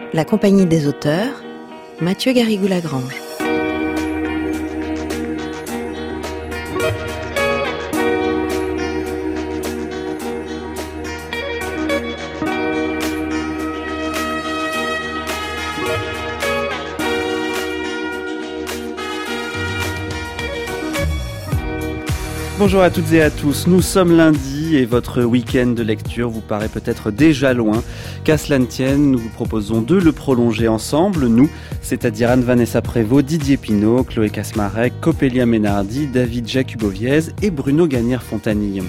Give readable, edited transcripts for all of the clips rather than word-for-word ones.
La compagnie des auteurs, Mathieu Garrigou-Lagrange. Bonjour à toutes et à tous, nous sommes lundi et votre week-end de lecture vous paraît peut-être déjà loin. Qu'à cela ne tienne, nous vous proposons de le prolonger ensemble, nous, c'est-à-dire Anne-Vanessa Prévost, Didier Pinault, Chloé Kasmarek, Coppelia Ménardi, David Jacuboviez et Bruno Gagnère-Fontanille.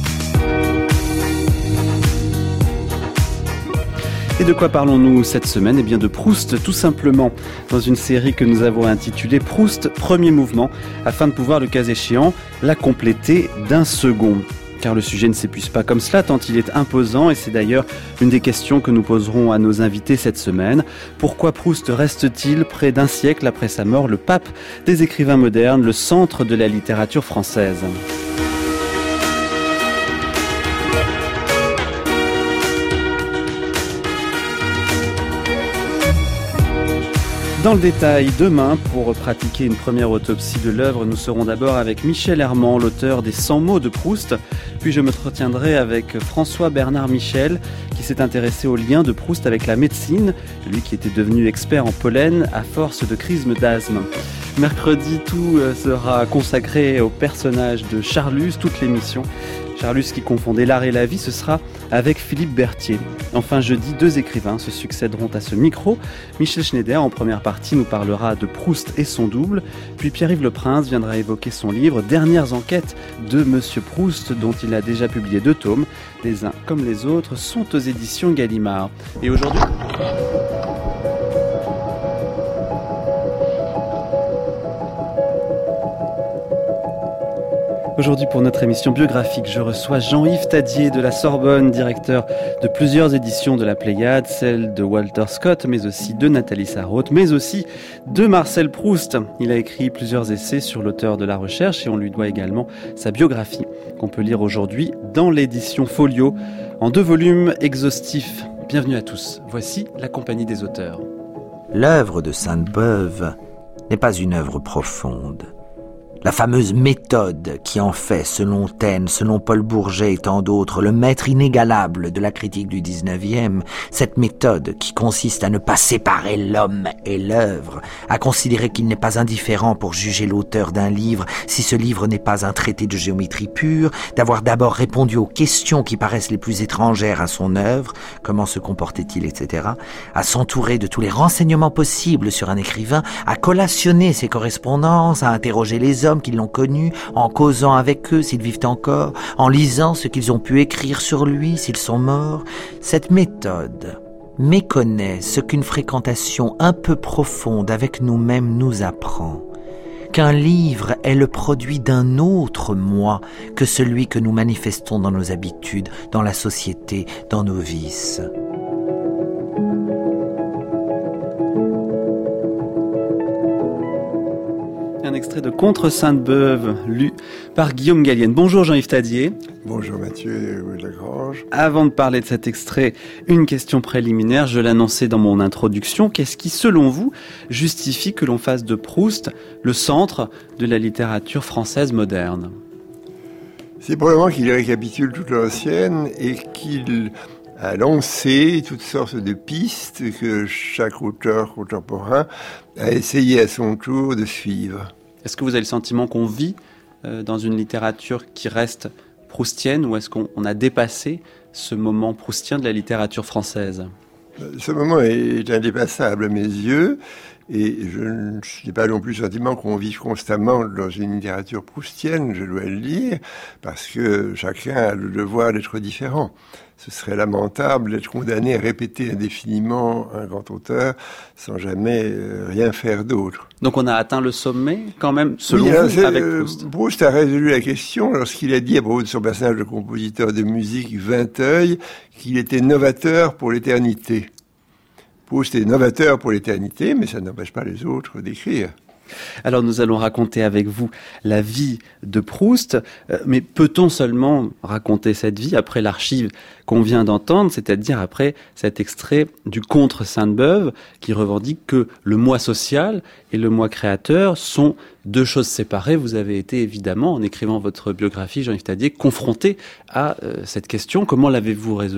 Et de quoi parlons-nous cette semaine ? Eh bien de Proust, tout simplement, dans une série que nous avons intitulée Proust, premier mouvement, afin de pouvoir, le cas échéant, la compléter d'un second. Car le sujet ne s'épuise pas comme cela, tant il est imposant, et c'est d'ailleurs une des questions que nous poserons à nos invités cette semaine. Pourquoi Proust reste-t-il, près d'un siècle après sa mort, le pape des écrivains modernes, le centre de la littérature française ? Dans le détail, demain, pour pratiquer une première autopsie de l'œuvre, nous serons d'abord avec Michel Herman, l'auteur des 100 mots de Proust. Puis je me retiendrai avec François Bernard Michel, qui s'est intéressé au lien de Proust avec la médecine, lui qui était devenu expert en pollen à force de crismes d'asthme. Mercredi, tout sera consacré au personnage de Charlus, toute l'émission. Charlus qui confondait l'art et la vie, ce sera avec Philippe Berthier. Enfin, jeudi, 2 écrivains se succéderont à ce micro. Michel Schneider, en première partie, nous parlera de Proust et son double. Puis Pierre-Yves Leprince viendra évoquer son livre « Dernières enquêtes de Monsieur Proust » dont il a déjà publié 2 tomes. Les uns comme les autres sont aux éditions Gallimard. Et aujourd'hui... Aujourd'hui, pour notre émission biographique, je reçois Jean-Yves Thadier de la Sorbonne, directeur de plusieurs éditions de la Pléiade, celle de Walter Scott, mais aussi de Nathalie Sarraute, mais aussi de Marcel Proust. Il a écrit plusieurs essais sur l'auteur de la recherche et on lui doit également sa biographie, qu'on peut lire aujourd'hui dans l'édition Folio, en 2 volumes exhaustifs. Bienvenue à tous. Voici la compagnie des auteurs. L'œuvre de Sainte-Beuve n'est pas une œuvre profonde. La fameuse méthode qui en fait, selon Taine, selon Paul Bourget et tant d'autres, le maître inégalable de la critique du 19e, cette méthode qui consiste à ne pas séparer l'homme et l'œuvre, à considérer qu'il n'est pas indifférent pour juger l'auteur d'un livre si ce livre n'est pas un traité de géométrie pure, d'avoir d'abord répondu aux questions qui paraissent les plus étrangères à son œuvre, comment se comportait-il, etc., à s'entourer de tous les renseignements possibles sur un écrivain, à collationner ses correspondances, à interroger les hommes qui l'ont connu, en causant avec eux s'ils vivent encore, en lisant ce qu'ils ont pu écrire sur lui s'ils sont morts. Cette méthode méconnaît ce qu'une fréquentation un peu profonde avec nous-mêmes nous apprend. Qu'un livre est le produit d'un autre moi que celui que nous manifestons dans nos habitudes, dans la société, dans nos vices. Un extrait de Contre Sainte-Beuve, lu par Guillaume Gallienne. Bonjour Jean-Yves Thadier. Bonjour Mathieu Lagrange. Avant de parler de cet extrait, une question préliminaire, je l'annonçais dans mon introduction. Qu'est-ce qui, selon vous, justifie que l'on fasse de Proust le centre de la littérature française moderne ? C'est probablement qu'il récapitule toute l'ancienne et qu'il a lancé toutes sortes de pistes que chaque auteur contemporain a essayé à son tour de suivre. Est-ce que vous avez le sentiment qu'on vit dans une littérature qui reste proustienne ou est-ce qu'on a dépassé ce moment proustien de la littérature française ? Ce moment est indépassable à mes yeux et je n'ai pas non plus le sentiment qu'on vive constamment dans une littérature proustienne, je dois le dire, parce que chacun a le devoir d'être différent. Ce serait lamentable d'être condamné à répéter indéfiniment un grand auteur sans jamais rien faire d'autre. Donc on a atteint le sommet quand même, selon vous, avec Proust. Proust a résolu la question lorsqu'il a dit à propos de son personnage de compositeur de musique Vinteuil qu'il était novateur pour l'éternité. Proust est novateur pour l'éternité, mais ça n'empêche pas les autres d'écrire. Alors nous allons raconter avec vous la vie de Proust, mais peut-on seulement raconter cette vie après l'archive qu'on vient d'entendre, c'est-à-dire après cet extrait du Contre Sainte-Beuve qui revendique que le moi social et le moi créateur sont deux choses séparées. Vous avez été évidemment, en écrivant votre biographie, Jean-Yves Tadier, confronté à cette question. Comment l'avez-vous résolue ?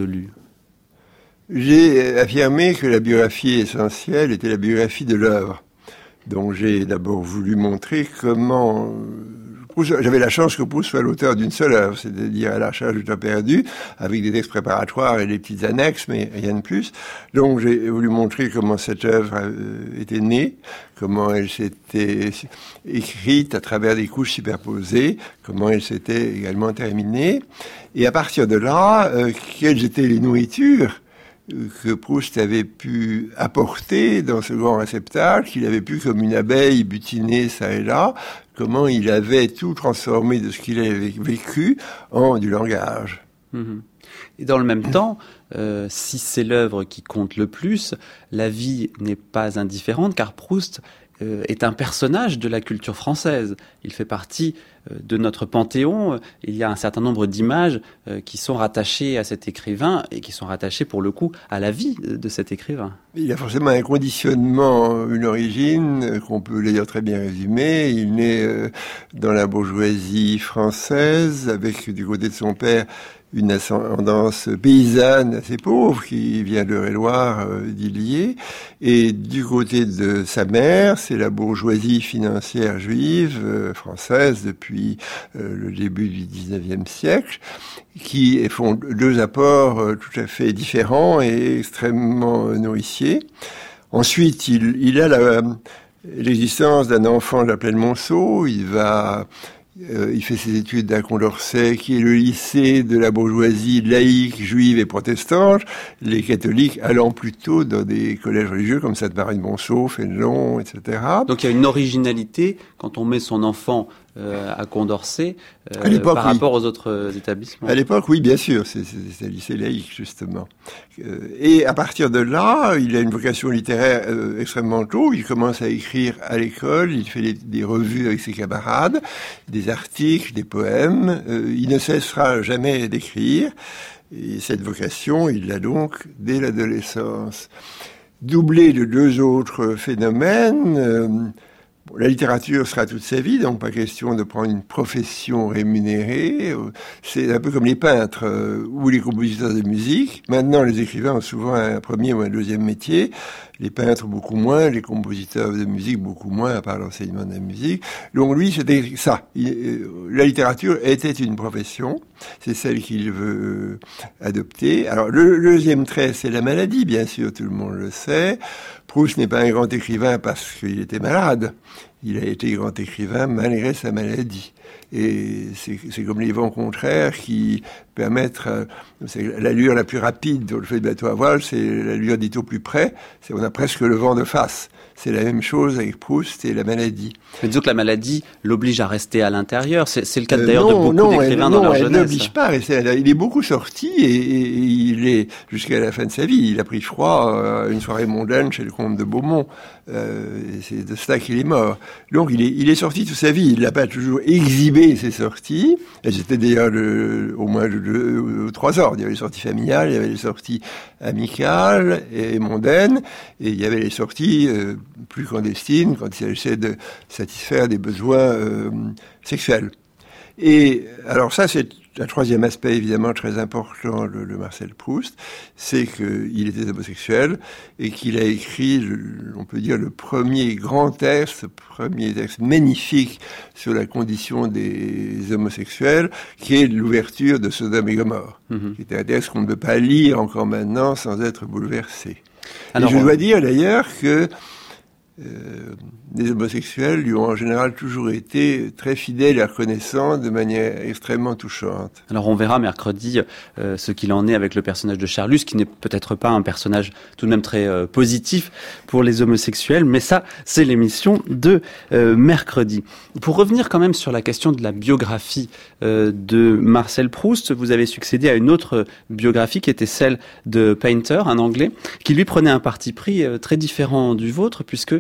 J'ai affirmé que la biographie essentielle était la biographie de l'œuvre. Donc j'ai d'abord voulu montrer comment... J'avais la chance que Proust soit l'auteur d'une seule œuvre, c'est-à-dire À la recherche du temps perdu, avec des textes préparatoires et des petites annexes, mais rien de plus. Donc j'ai voulu montrer comment cette œuvre était née, comment elle s'était écrite à travers des couches superposées, comment elle s'était également terminée. Et à partir de là, quelles étaient les nourritures que Proust avait pu apporter dans ce grand réceptacle, qu'il avait pu, comme une abeille, butiner ça et là, comment il avait tout transformé de ce qu'il avait vécu en du langage. Et dans le même temps, si c'est l'œuvre qui compte le plus, la vie n'est pas indifférente, car Proust est un personnage de la culture française. Il fait partie de notre panthéon. Il y a un certain nombre d'images qui sont rattachées à cet écrivain et qui sont rattachées pour le coup à la vie de cet écrivain. Il y a forcément un conditionnement, une origine qu'on peut d'ailleurs très bien résumer. Il naît dans la bourgeoisie française avec du côté de son père une ascendance paysanne assez pauvre qui vient de Eure-et-Loir, d'Illiers, et du côté de sa mère, c'est la bourgeoisie financière juive française depuis le début du XIXe siècle, qui font deux apports tout à fait différents et extrêmement nourriciers. Ensuite, il a l'existence d'un enfant de la Plaine Monceau. Il fait ses études à Condorcet, qui est le lycée de la bourgeoisie laïque, juive et protestante, les catholiques allant plutôt dans des collèges religieux comme Sainte-Marie de Monceau, Fénelon, etc. Donc il y a une originalité quand on met son enfant à Condorcet par rapport aux autres établissements. À l'époque, oui, bien sûr, c'est un lycée laïque, justement. Et à partir de là, il a une vocation littéraire extrêmement tôt. Il commence à écrire à l'école, il fait des revues avec ses camarades, des articles, des poèmes. Il ne cessera jamais d'écrire. Et cette vocation, il l'a donc dès l'adolescence. Doublé de deux autres phénomènes... La littérature sera toute sa vie, donc pas question de prendre une profession rémunérée. C'est un peu comme les peintres ou les compositeurs de musique. Maintenant, les écrivains ont souvent un premier ou un deuxième métier. Les peintres beaucoup moins, les compositeurs de musique beaucoup moins, à part l'enseignement de la musique. Donc lui, c'était ça. La littérature était une profession. C'est celle qu'il veut adopter. Alors le deuxième trait, c'est la maladie, bien sûr, tout le monde le sait. Proust n'est pas un grand écrivain parce qu'il était malade. Il a été grand écrivain malgré sa maladie. Et c'est comme les vents contraires qui permettent... c'est l'allure la plus rapide dans le fait de bateau à voile, c'est l'allure dit au plus près. On a presque le vent de face. C'est la même chose avec Proust et la maladie. Mais disons que la maladie l'oblige à rester à l'intérieur. C'est le cas d'ailleurs de beaucoup d'écrivains dans leur jeunesse. Non, elle n'oblige pas. Il est beaucoup sorti et il est, jusqu'à la fin de sa vie, il a pris froid à une soirée mondaine chez le comte de Beaumont. C'est de cela qu'il est mort. Donc il est sorti toute sa vie. Il n'a pas toujours exhibé ses sorties. Elles étaient d'ailleurs au moins de 2 ou 3 ordres. Il y avait les sorties familiales, il y avait les sorties amicales et mondaines, et il y avait les sorties plus clandestines quand il s'agissait de satisfaire des besoins sexuels. Et alors ça, c'est un troisième aspect évidemment très important de Marcel Proust, c'est qu'il était homosexuel et qu'il a écrit, on peut dire, le premier grand texte, magnifique sur la condition des homosexuels, qui est l'ouverture de Sodome et Gomorrhe, qui était un texte qu'on ne peut pas lire encore maintenant sans être bouleversé. Alors, et je dois dire d'ailleurs que les homosexuels lui ont en général toujours été très fidèles et reconnaissants de manière extrêmement touchante. Alors on verra mercredi ce qu'il en est avec le personnage de Charlus, qui n'est peut-être pas un personnage tout de même très positif pour les homosexuels, mais ça c'est l'émission de mercredi. Pour revenir quand même sur la question de la biographie de Marcel Proust, vous avez succédé à une autre biographie qui était celle de Painter, un Anglais, qui lui prenait un parti pris très différent du vôtre, puisque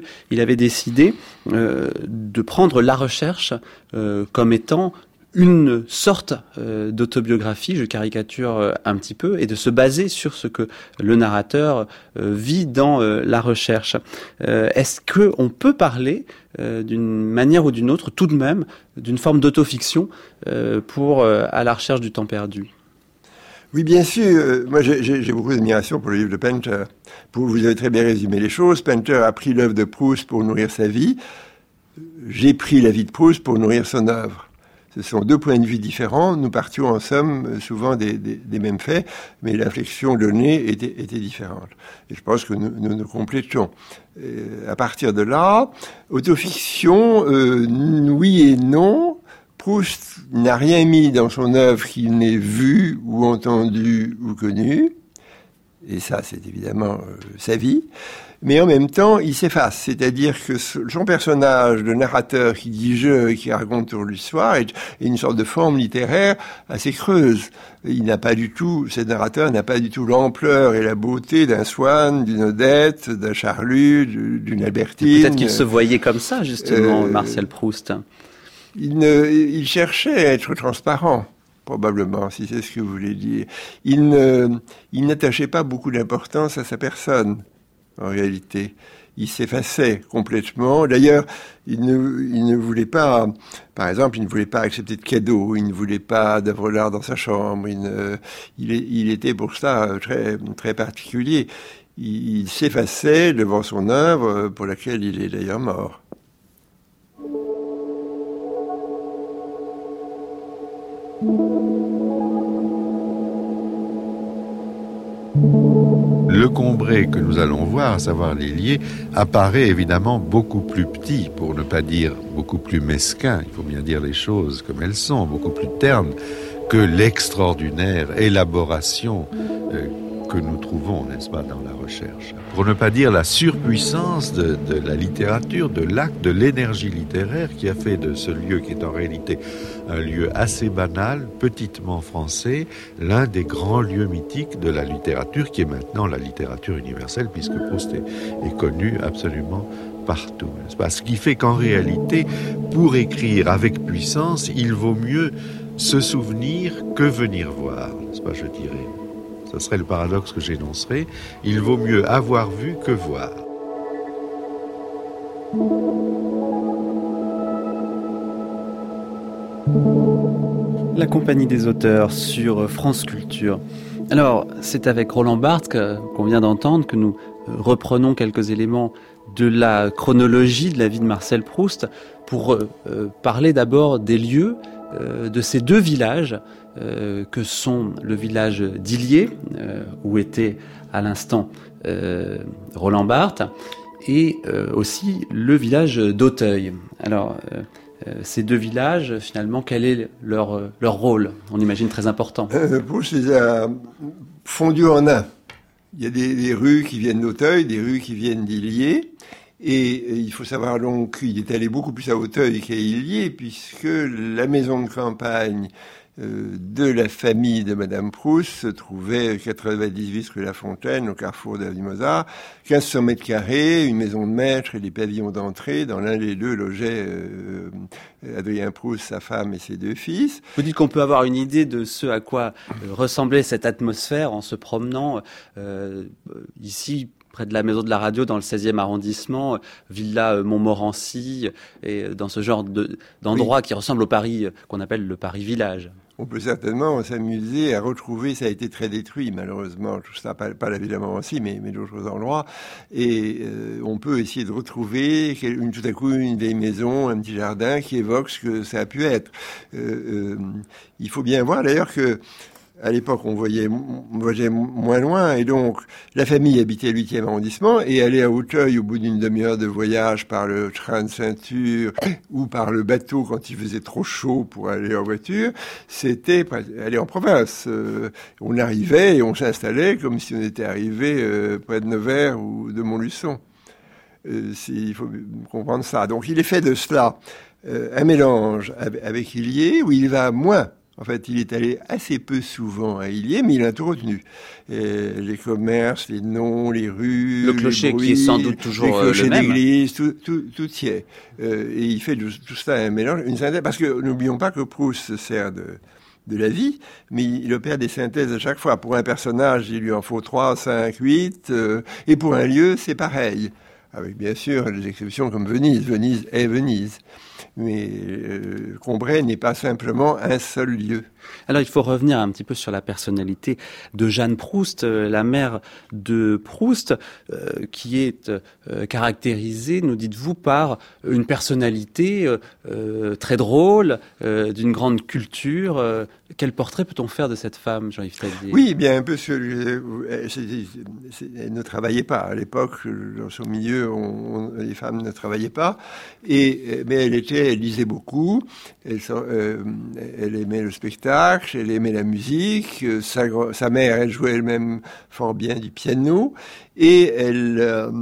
il avait décidé de prendre la recherche comme étant une sorte d'autobiographie, je caricature un petit peu, et de se baser sur ce que le narrateur vit dans la recherche. Est-ce qu'on peut parler d'une manière ou d'une autre, tout de même, d'une forme d'autofiction pour À la recherche du temps perdu? Oui, bien sûr. Moi, j'ai beaucoup d'admiration pour le livre de Painter. Vous avez très bien résumé les choses. Painter a pris l'œuvre de Proust pour nourrir sa vie. J'ai pris la vie de Proust pour nourrir son œuvre. Ce sont deux points de vue différents. Nous partions en somme souvent des mêmes faits, mais l'inflexion donnée était différente. Et je pense que nous complétions. À partir de là, autofiction, oui et non. Proust n'a rien mis dans son œuvre qu'il n'ait vu ou entendu ou connu. Et ça, c'est évidemment sa vie. Mais en même temps, il s'efface. C'est-à-dire que son personnage, le narrateur qui dit « je » et qui raconte sur l'histoire, est une sorte de forme littéraire assez creuse. Ce narrateur n'a pas du tout l'ampleur et la beauté d'un Swann, d'une Odette, d'un Charlus, d'une Albertine. Peut-être qu'il se voyait comme ça, justement, Marcel Proust. Il cherchait à être transparent, probablement, si c'est ce que vous voulez dire. Il n'attachait pas beaucoup d'importance à sa personne. En réalité, il s'effaçait complètement. D'ailleurs, il ne voulait pas, par exemple, il ne voulait pas accepter de cadeaux, il ne voulait pas d'œuvres d'art dans sa chambre. Il était pour ça très, très particulier. Il s'effaçait devant son œuvre, pour laquelle il est d'ailleurs mort. Le Combray que nous allons voir, à savoir l'Hélier, apparaît évidemment beaucoup plus petit, pour ne pas dire beaucoup plus mesquin, il faut bien dire les choses comme elles sont, beaucoup plus terne que l'extraordinaire élaboration que nous trouvons, n'est-ce pas, dans la recherche. Pour ne pas dire la surpuissance de la littérature, de l'acte, de l'énergie littéraire qui a fait de ce lieu qui est en réalité un lieu assez banal, petitement français, l'un des grands lieux mythiques de la littérature qui est maintenant la littérature universelle puisque Proust est connu absolument partout, n'est-ce pas? Ce qui fait qu'en réalité, pour écrire avec puissance, il vaut mieux se souvenir que venir voir, n'est-ce pas, je dirais. Ce serait le paradoxe que j'énoncerai. Il vaut mieux avoir vu que voir. La Compagnie des auteurs sur France Culture. Alors, c'est avec Roland Barthes qu'on vient d'entendre que nous reprenons quelques éléments de la chronologie de la vie de Marcel Proust pour parler d'abord des lieux de ces deux villages que sont le village d'Illiers, où était à l'instant Roland Barthes, et aussi le village d'Auteuil. Alors, ces deux villages, finalement, quel est leur rôle? On imagine très important. Proust les a fondus en un. Il y a des rues qui viennent d'Auteuil, des rues qui viennent d'Illiers. Et il faut savoir donc qu'il est allé beaucoup plus à Auteuil qu'à Illiers, puisque la maison de campagne de la famille de Madame Proust se trouvait 98 rue La Fontaine, au carrefour de l'avenue Mozart, 1500 mètres carrés, une maison de maître et des pavillons d'entrée. Dans l'un des deux logeait Adrien Proust, sa femme et ses deux fils. Vous dites qu'on peut avoir une idée de ce à quoi ressemblait cette atmosphère en se promenant ici, près de la maison de la radio, dans le 16e arrondissement, Villa Montmorency, et dans ce genre d'endroit qui ressemble au Paris, qu'on appelle le Paris Village. On peut certainement s'amuser à retrouver, ça a été très détruit malheureusement, tout ça, pas la Villa Montmorency, mais d'autres endroits, et on peut essayer de retrouver tout à coup une vieille maison, un petit jardin qui évoque ce que ça a pu être. Il faut bien voir d'ailleurs que à l'époque, on voyageait moins loin, et donc la famille habitait le 8e arrondissement, et aller à Auteuil au bout d'une demi-heure de voyage par le train de ceinture ou par le bateau quand il faisait trop chaud pour aller en voiture, c'était aller en province. On arrivait et on s'installait comme si on était arrivé près de Nevers ou de Montluçon. Il faut comprendre ça. Donc il est fait de cela un mélange avec Illiers, où il va moins En fait, il est allé assez peu souvent à Illiers, mais il a tout retenu. Les commerces, les noms, les rues, le clocher les bruits, qui est sans doute toujours les clochers le même. d'église, tout y est. Et il fait tout ça un mélange, une synthèse, parce que n'oublions pas que Proust se sert de la vie, mais il opère des synthèses à chaque fois. Pour un personnage, il lui en faut 3, 5, 8, et pour un lieu, c'est pareil. Avec bien sûr des exceptions comme Venise. Venise est Venise. Mais Combray n'est pas simplement un seul lieu. Alors il faut revenir un petit peu sur la personnalité de Jeanne Proust, la mère de Proust, qui est caractérisée, nous dites-vous, par une personnalité très drôle, d'une grande culture. Quel portrait peut-on faire de cette femme, Jean-Yves Tadier ? Oui, bien un peu elle ne travaillait pas. À l'époque, dans son milieu, les femmes ne travaillaient pas. Mais elle lisait beaucoup, elle aimait le spectacle, elle aimait la musique, sa mère, elle jouait elle-même fort bien du piano, et elle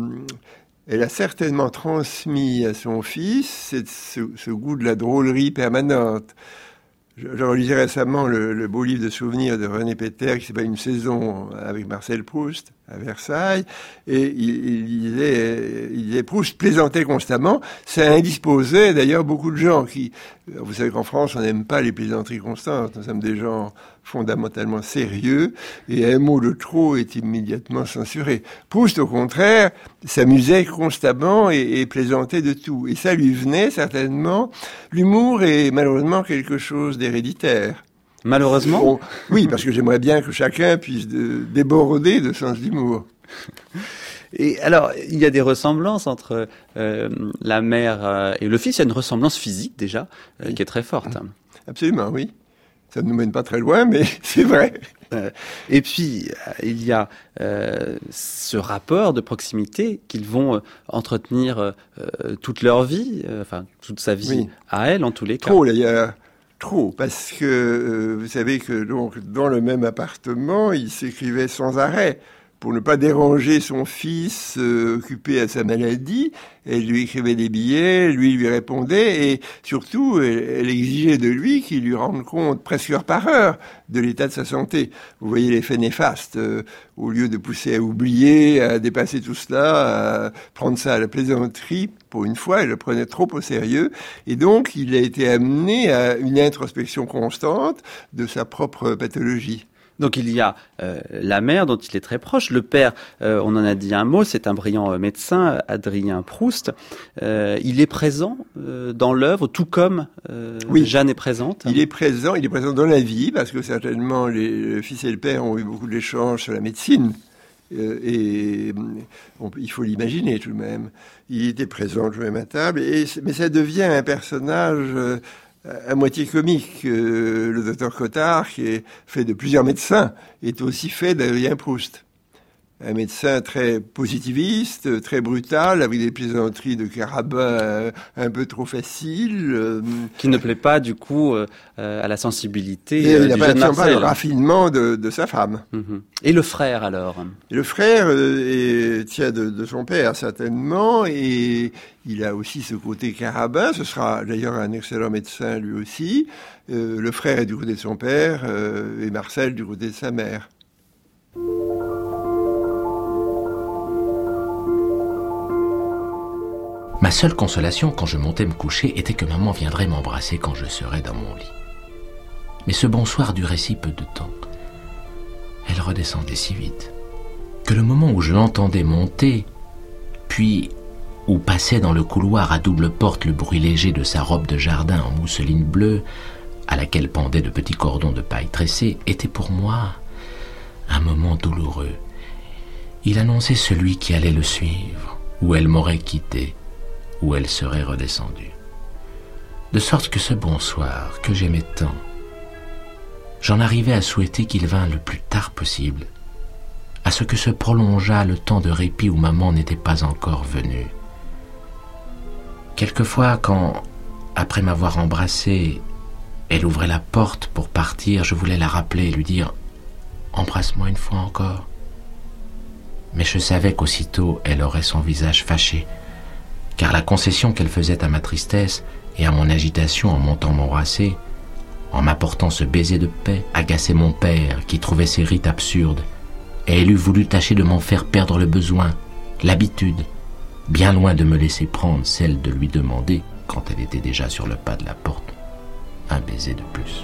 a certainement transmis à son fils ce goût de la drôlerie permanente. Je relisais récemment le beau livre de souvenirs de René Péter qui s'appelle Une saison avec Marcel Proust à Versailles, et il disait Proust plaisantait constamment. Ça indisposait d'ailleurs beaucoup de gens qui, vous savez qu'en France on n'aime pas les plaisanteries constantes, nous sommes des gens fondamentalement sérieux, et un mot de trop est immédiatement censuré. Proust au contraire s'amusait constamment et plaisantait de tout, et ça lui venait certainement. L'humour est malheureusement quelque chose d'héréditaire. Malheureusement ? Bon, oui, parce que j'aimerais bien que chacun puisse déborder de sens d'humour. Et alors, il y a des ressemblances entre la mère et le fils. Il y a une ressemblance physique déjà qui est très forte. Absolument, oui. Ça ne nous mène pas très loin, mais c'est vrai. Et puis, il y a ce rapport de proximité qu'ils vont entretenir toute leur vie, enfin toute sa vie à elle en tous les cas. Trop d'ailleurs. Trop, parce que vous savez que donc dans le même appartement, il s'écrivait sans arrêt pour ne pas déranger son fils occupé à sa maladie. Elle lui écrivait des billets, lui répondait, et surtout, elle exigeait de lui qu'il lui rende compte presque heure par heure de l'état de sa santé. Vous voyez l'effet néfaste. Au lieu de pousser à oublier, à dépasser tout cela, à prendre ça à la plaisanterie, pour une fois, elle le prenait trop au sérieux. Et donc, il a été amené à une introspection constante de sa propre pathologie. Donc il y a la mère dont il est très proche. Le père, on en a dit un mot, c'est un brillant médecin, Adrien Proust. Il est présent dans l'œuvre, tout comme Jeanne est présente. Il est présent dans la vie, parce que certainement le fils et le père ont eu beaucoup d'échanges sur la médecine. Il faut l'imaginer tout de même. Il était présent tout de même à table, mais ça devient un personnage à moitié comique. Le docteur Cottard, qui est fait de plusieurs médecins, est aussi fait d'Adrien Proust. Un médecin très positiviste, très brutal, avec des plaisanteries de carabin un peu trop faciles. Qui ne plaît pas, du coup, à la sensibilité du jeune Marcel. Il n'a pas le raffinement de sa femme. Mm-hmm. Et le frère, alors ? Et le frère tient de son père, certainement, et il a aussi ce côté carabin. Ce sera d'ailleurs un excellent médecin, lui aussi. Le frère est du côté de son père, et Marcel du côté de sa mère. Ma seule consolation quand je montais me coucher était que maman viendrait m'embrasser quand je serais dans mon lit. Mais ce bonsoir durait si peu de temps. Elle redescendait si vite que le moment où je l'entendais monter, puis où passait dans le couloir à double porte le bruit léger de sa robe de jardin en mousseline bleue, à laquelle pendaient de petits cordons de paille tressés, était pour moi un moment douloureux. Il annonçait celui qui allait le suivre, où elle m'aurait quitté, où elle serait redescendue. De sorte que ce bonsoir, que j'aimais tant, j'en arrivais à souhaiter qu'il vînt le plus tard possible, à ce que se prolongeât le temps de répit où maman n'était pas encore venue. Quelquefois, quand, après m'avoir embrassé, elle ouvrait la porte pour partir, je voulais la rappeler et lui dire « Embrasse-moi une fois encore ». Mais je savais qu'aussitôt elle aurait son visage fâché, car la concession qu'elle faisait à ma tristesse et à mon agitation en montant m'embrasser en m'apportant ce baiser de paix, agaçait mon père qui trouvait ces rites absurdes, et elle eût voulu tâcher de m'en faire perdre le besoin, l'habitude, bien loin de me laisser prendre celle de lui demander, quand elle était déjà sur le pas de la porte, un baiser de plus.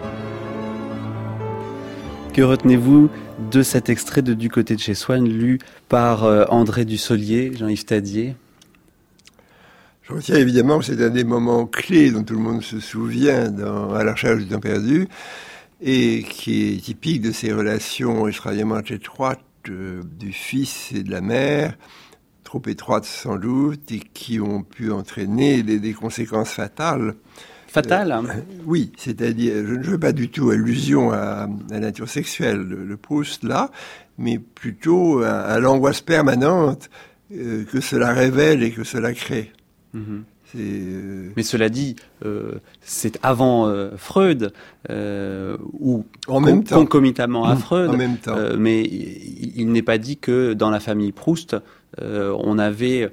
Que retenez-vous de cet extrait de Du côté de chez Swann, lu par André Dussolier, Jean-Yves Thadier? Je retiens évidemment que c'est un des moments clés dont tout le monde se souvient à la recherche du temps perdu, et qui est typique de ces relations extrêmement étroites du fils et de la mère, trop étroites sans doute, et qui ont pu entraîner des conséquences fatales. Fatales Oui, c'est-à-dire, je ne veux pas du tout allusion à la nature sexuelle de Proust, là, mais plutôt à l'angoisse permanente que cela révèle et que cela crée. Mais cela dit, c'est avant Freud, ou concomitamment à Freud, en même temps. Mais il n'est pas dit que dans la famille Proust, on avait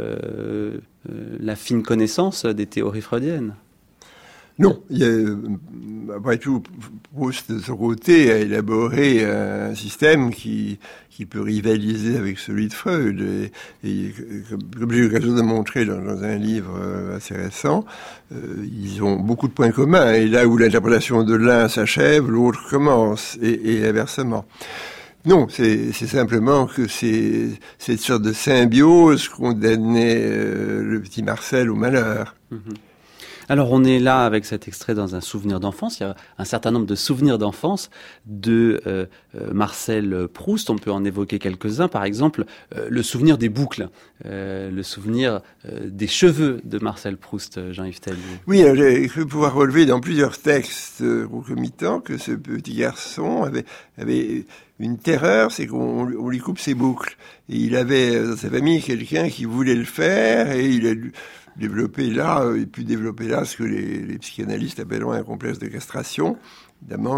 la fine connaissance des théories freudiennes. Non, après tout, Proust, de son côté, a élaboré un système qui peut rivaliser avec celui de Freud. Et comme j'ai eu l'occasion de montrer dans un livre assez récent, ils ont beaucoup de points communs. Et là où l'interprétation de l'un s'achève, l'autre commence, et inversement. Non, c'est simplement que c'est cette sorte de symbiose condamnait le petit Marcel au malheur. Alors on est là avec cet extrait dans un souvenir d'enfance. Il y a un certain nombre de souvenirs d'enfance de Marcel Proust. On peut en évoquer quelques-uns. Par exemple, le souvenir des boucles, le souvenir des cheveux de Marcel Proust, Jean-Yves Thadier. Oui, j'ai cru pouvoir relever dans plusieurs textes concomitants que ce petit garçon avait une terreur, c'est qu'on lui coupe ses boucles. Et il avait dans sa famille quelqu'un qui voulait le faire, et il a pu développer là ce que les psychanalystes appelleront un complexe de castration. Évidemment,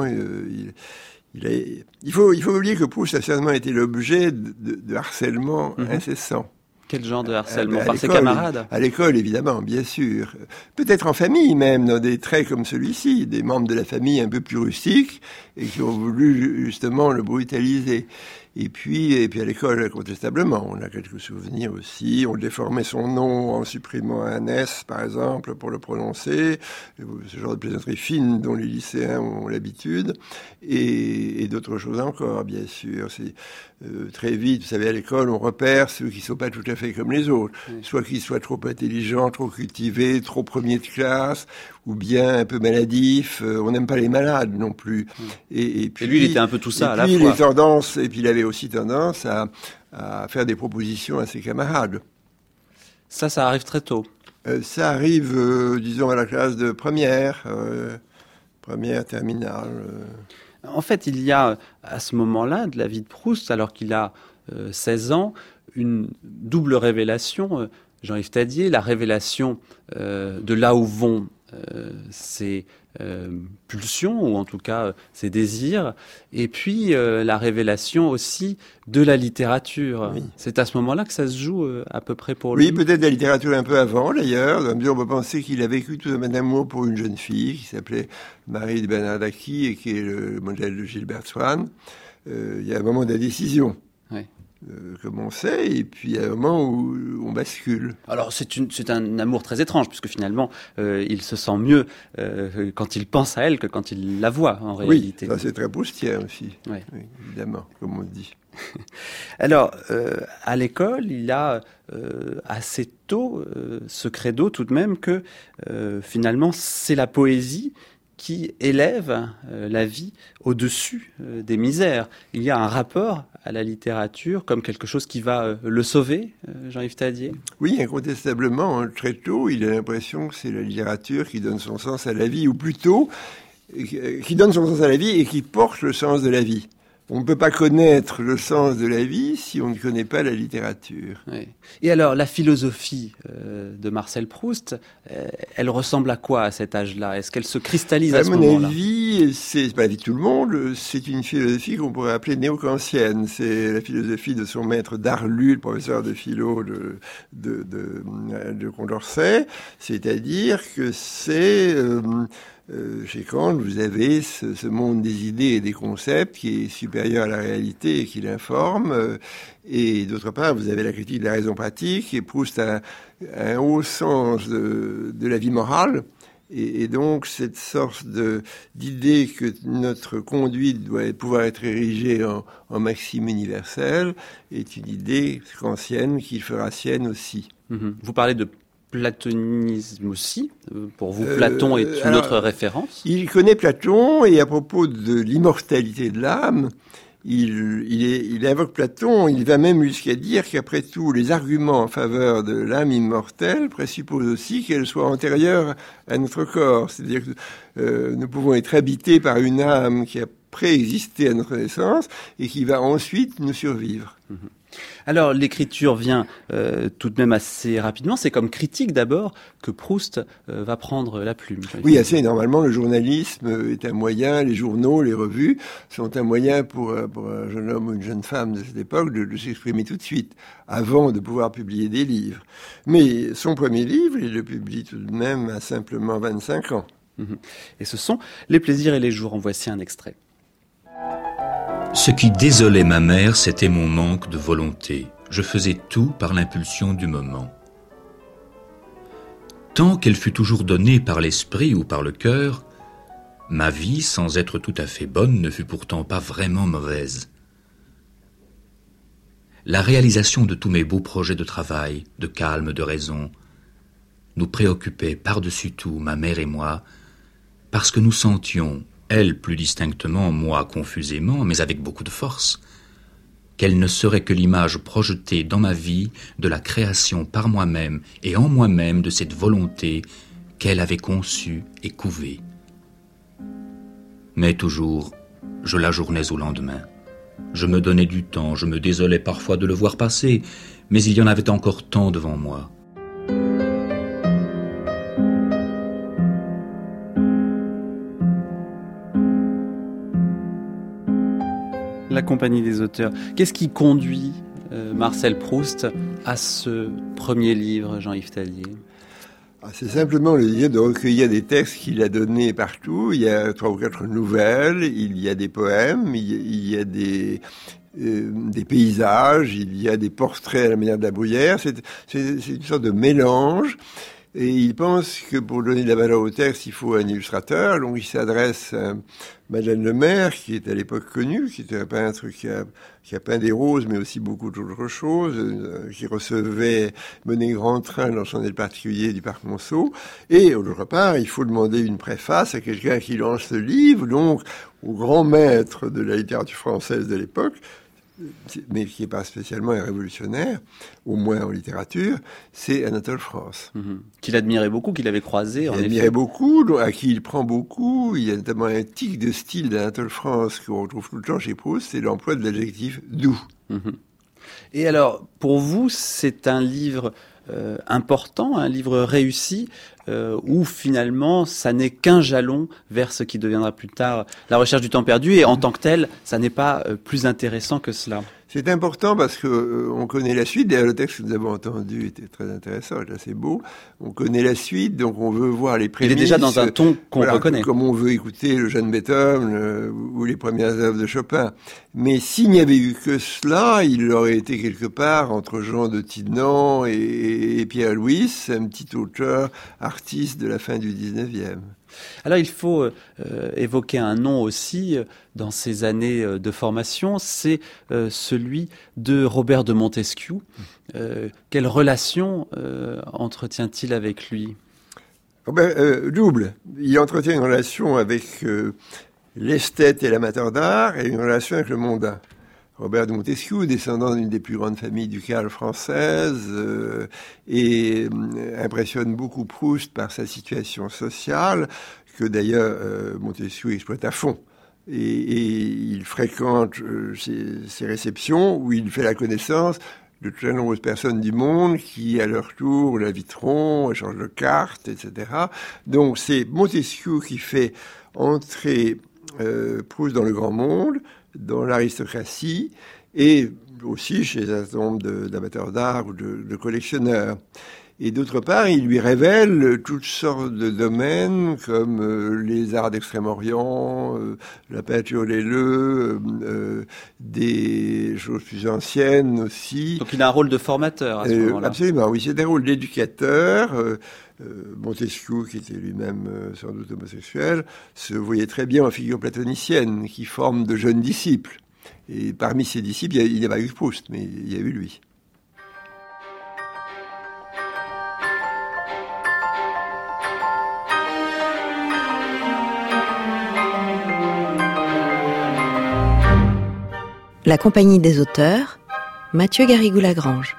il faut oublier que Proust a certainement été l'objet de harcèlement incessant. Quel genre de harcèlement? Par ses camarades? À l'école, évidemment, bien sûr. Peut-être en famille même, dans des traits comme celui-ci, des membres de la famille un peu plus rustiques et qui ont voulu justement le brutaliser. Et puis à l'école, incontestablement, on a quelques souvenirs aussi. On déformait son nom en supprimant un S, par exemple, pour le prononcer. Ce genre de plaisanterie fine dont les lycéens ont l'habitude. Et d'autres choses encore, bien sûr. C'est très vite, vous savez, à l'école, on repère ceux qui ne sont pas tout à fait comme les autres. Oui. Soit qu'ils soient trop intelligents, trop cultivés, trop premiers de classe, ou bien un peu maladifs. On n'aime pas les malades non plus. Et lui, il était un peu tout ça à la fois. Et puis il avait aussi tendance à faire des propositions à ses camarades. Ça arrive très tôt. Ça arrive, disons, à la classe de première terminale. En fait, il y a à ce moment-là de la vie de Proust, alors qu'il a 16 ans, une double révélation. Jean-Yves Thadier, la révélation de là où vont ses pulsions, ou en tout cas ses désirs, et puis la révélation aussi de la littérature. Oui. C'est à ce moment-là que ça se joue à peu près pour lui. Oui, peut-être la littérature un peu avant d'ailleurs. On peut penser qu'il a vécu tout un amour pour une jeune fille qui s'appelait Marie de Bernardaki et qui est le modèle de Gilbert Swann. Il y a un moment d'indécision. Oui. Comme on sait, et puis il y a un moment où on bascule. Alors c'est un amour très étrange, puisque finalement il se sent mieux quand il pense à elle que quand il la voit en réalité. Oui, ça c'est très proustien aussi, oui, évidemment, comme on dit. Alors, à l'école, il a assez tôt ce credo tout de même que finalement c'est la poésie qui élève la vie au-dessus des misères. Il y a un rapport à la littérature comme quelque chose qui va le sauver, Jean-Yves Thadier? Oui, incontestablement. Très tôt, il a l'impression que c'est la littérature qui donne son sens à la vie, ou plutôt qui donne son sens à la vie et qui porte le sens de la vie. On ne peut pas connaître le sens de la vie si on ne connaît pas la littérature. Oui. Et alors, la philosophie de Marcel Proust, elle ressemble à quoi à cet âge-là? Est-ce qu'elle se cristallise à ce moment-là? À mon avis, c'est pas la vie de tout le monde, c'est une philosophie qu'on pourrait appeler néo-kantienne. C'est la philosophie de son maître Darlu, le professeur de philo de Condorcet. C'est-à-dire que c'est chez Kant, vous avez ce monde des idées et des concepts qui est supérieur à la réalité et qui l'informe. Et d'autre part, vous avez la critique de la raison pratique, et Proust a un haut sens de la vie morale. Et donc, cette sorte d'idée que notre conduite doit pouvoir être érigée en maxime universelle est une idée kantienne qu'il fera sienne aussi. Vous parlez de platonisme aussi. Pour vous, Platon est une autre référence. Il connaît Platon, et à propos de l'immortalité de l'âme, il invoque Platon. Il va même jusqu'à dire qu'après tout, les arguments en faveur de l'âme immortelle présupposent aussi qu'elle soit antérieure à notre corps. C'est-à-dire que nous pouvons être habités par une âme qui a préexisté à notre naissance et qui va ensuite nous survivre. Alors, l'écriture vient tout de même assez rapidement. C'est comme critique d'abord que Proust va prendre la plume. Oui, assez normalement, le journalisme est un moyen, les journaux, les revues sont un moyen pour un jeune homme ou une jeune femme de cette époque de s'exprimer tout de suite, avant de pouvoir publier des livres. Mais son premier livre, il le publie tout de même à simplement 25 ans. Et ce sont Les plaisirs et les jours. En voici un extrait. Ce qui désolait ma mère, c'était mon manque de volonté. Je faisais tout par l'impulsion du moment. Tant qu'elle fut toujours donnée par l'esprit ou par le cœur, ma vie, sans être tout à fait bonne, ne fut pourtant pas vraiment mauvaise. La réalisation de tous mes beaux projets de travail, de calme, de raison, nous préoccupait par-dessus tout, ma mère et moi, parce que nous sentions, elle plus distinctement, moi confusément, mais avec beaucoup de force, qu'elle ne serait que l'image projetée dans ma vie de la création par moi-même et en moi-même de cette volonté qu'elle avait conçue et couvée. Mais toujours, je l'ajournais au lendemain. Je me donnais du temps, je me désolais parfois de le voir passer, mais il y en avait encore tant devant moi. La Compagnie des auteurs. Qu'est-ce qui conduit Marcel Proust à ce premier livre, Jean-Yves Tallier ? C'est simplement le désir de recueillir des textes qu'il a donnés partout. Il y a 3 ou 4 nouvelles, il y a des poèmes, il y a des paysages, il y a des portraits à la manière de La Bruyère. C'est une sorte de mélange. Et il pense que pour donner de la valeur au texte, il faut un illustrateur. Donc il s'adresse à Madeleine Lemaire, qui est à l'époque connue, qui était un peintre qui a peint des roses, mais aussi beaucoup d'autres choses, qui recevait Monet Grand Train dans son aile particulier du Parc Monceau. Et d'autre part, il faut demander une préface à quelqu'un qui lance le livre, donc au grand maître de la littérature française de l'époque, mais qui n'est pas spécialement un révolutionnaire, au moins en littérature, c'est Anatole France. Qu'il admirait beaucoup, qu'il avait croisé, en effet. Il admirait beaucoup, à qui il prend beaucoup. Il y a notamment un tic de style d'Anatole France qu'on retrouve tout le temps chez Proust, c'est l'emploi de l'adjectif doux. Et alors, pour vous, c'est un livre important, un livre réussi, où finalement, ça n'est qu'un jalon vers ce qui deviendra plus tard La recherche du temps perdu, et en tant que tel, ça n'est pas plus intéressant que cela. C'est important parce que on connaît la suite. D'ailleurs, le texte que nous avons entendu était très intéressant, assez beau. On connaît la suite, donc on veut voir les prémices. Il est déjà dans un ton qu'on reconnaît. Comme on veut écouter le jeune Beethoven ou les premières œuvres de Chopin. Mais s'il n'y avait eu que cela, il aurait été quelque part entre Jean de Tidnan et Pierre Louis, un petit auteur artiste de la fin du 19e. Alors il faut évoquer un nom aussi dans ces années de formation, c'est celui de Robert de Montesquieu. Quelle relation entretient-il avec lui ? Double. Il entretient une relation avec l'esthète et l'amateur d'art et une relation avec le mondain. Robert de Montesquieu, descendant d'une des plus grandes familles ducales françaises, et impressionne beaucoup Proust par sa situation sociale, que d'ailleurs Montesquieu exploite à fond. Et il fréquente ces réceptions où il fait la connaissance de très nombreuses personnes du monde qui, à leur tour, l'inviteront, échangent de cartes, etc. Donc c'est Montesquieu qui fait entrer Proust dans le grand monde, dans l'aristocratie, et aussi chez un certain nombre d'amateurs d'art ou de collectionneurs. Et d'autre part, il lui révèle toutes sortes de domaines comme les arts d'Extrême-Orient, la peinture des leux, des choses plus anciennes aussi. Donc il a un rôle de formateur à ce moment-là. Absolument, oui, c'est un rôle d'éducateur. Montesquieu, qui était lui-même sans doute homosexuel, se voyait très bien en figure platonicienne, qui forme de jeunes disciples. Et parmi ces disciples, il n'y a pas eu Proust, mais il y a eu lui. La compagnie des auteurs, Mathieu Garrigou-Lagrange.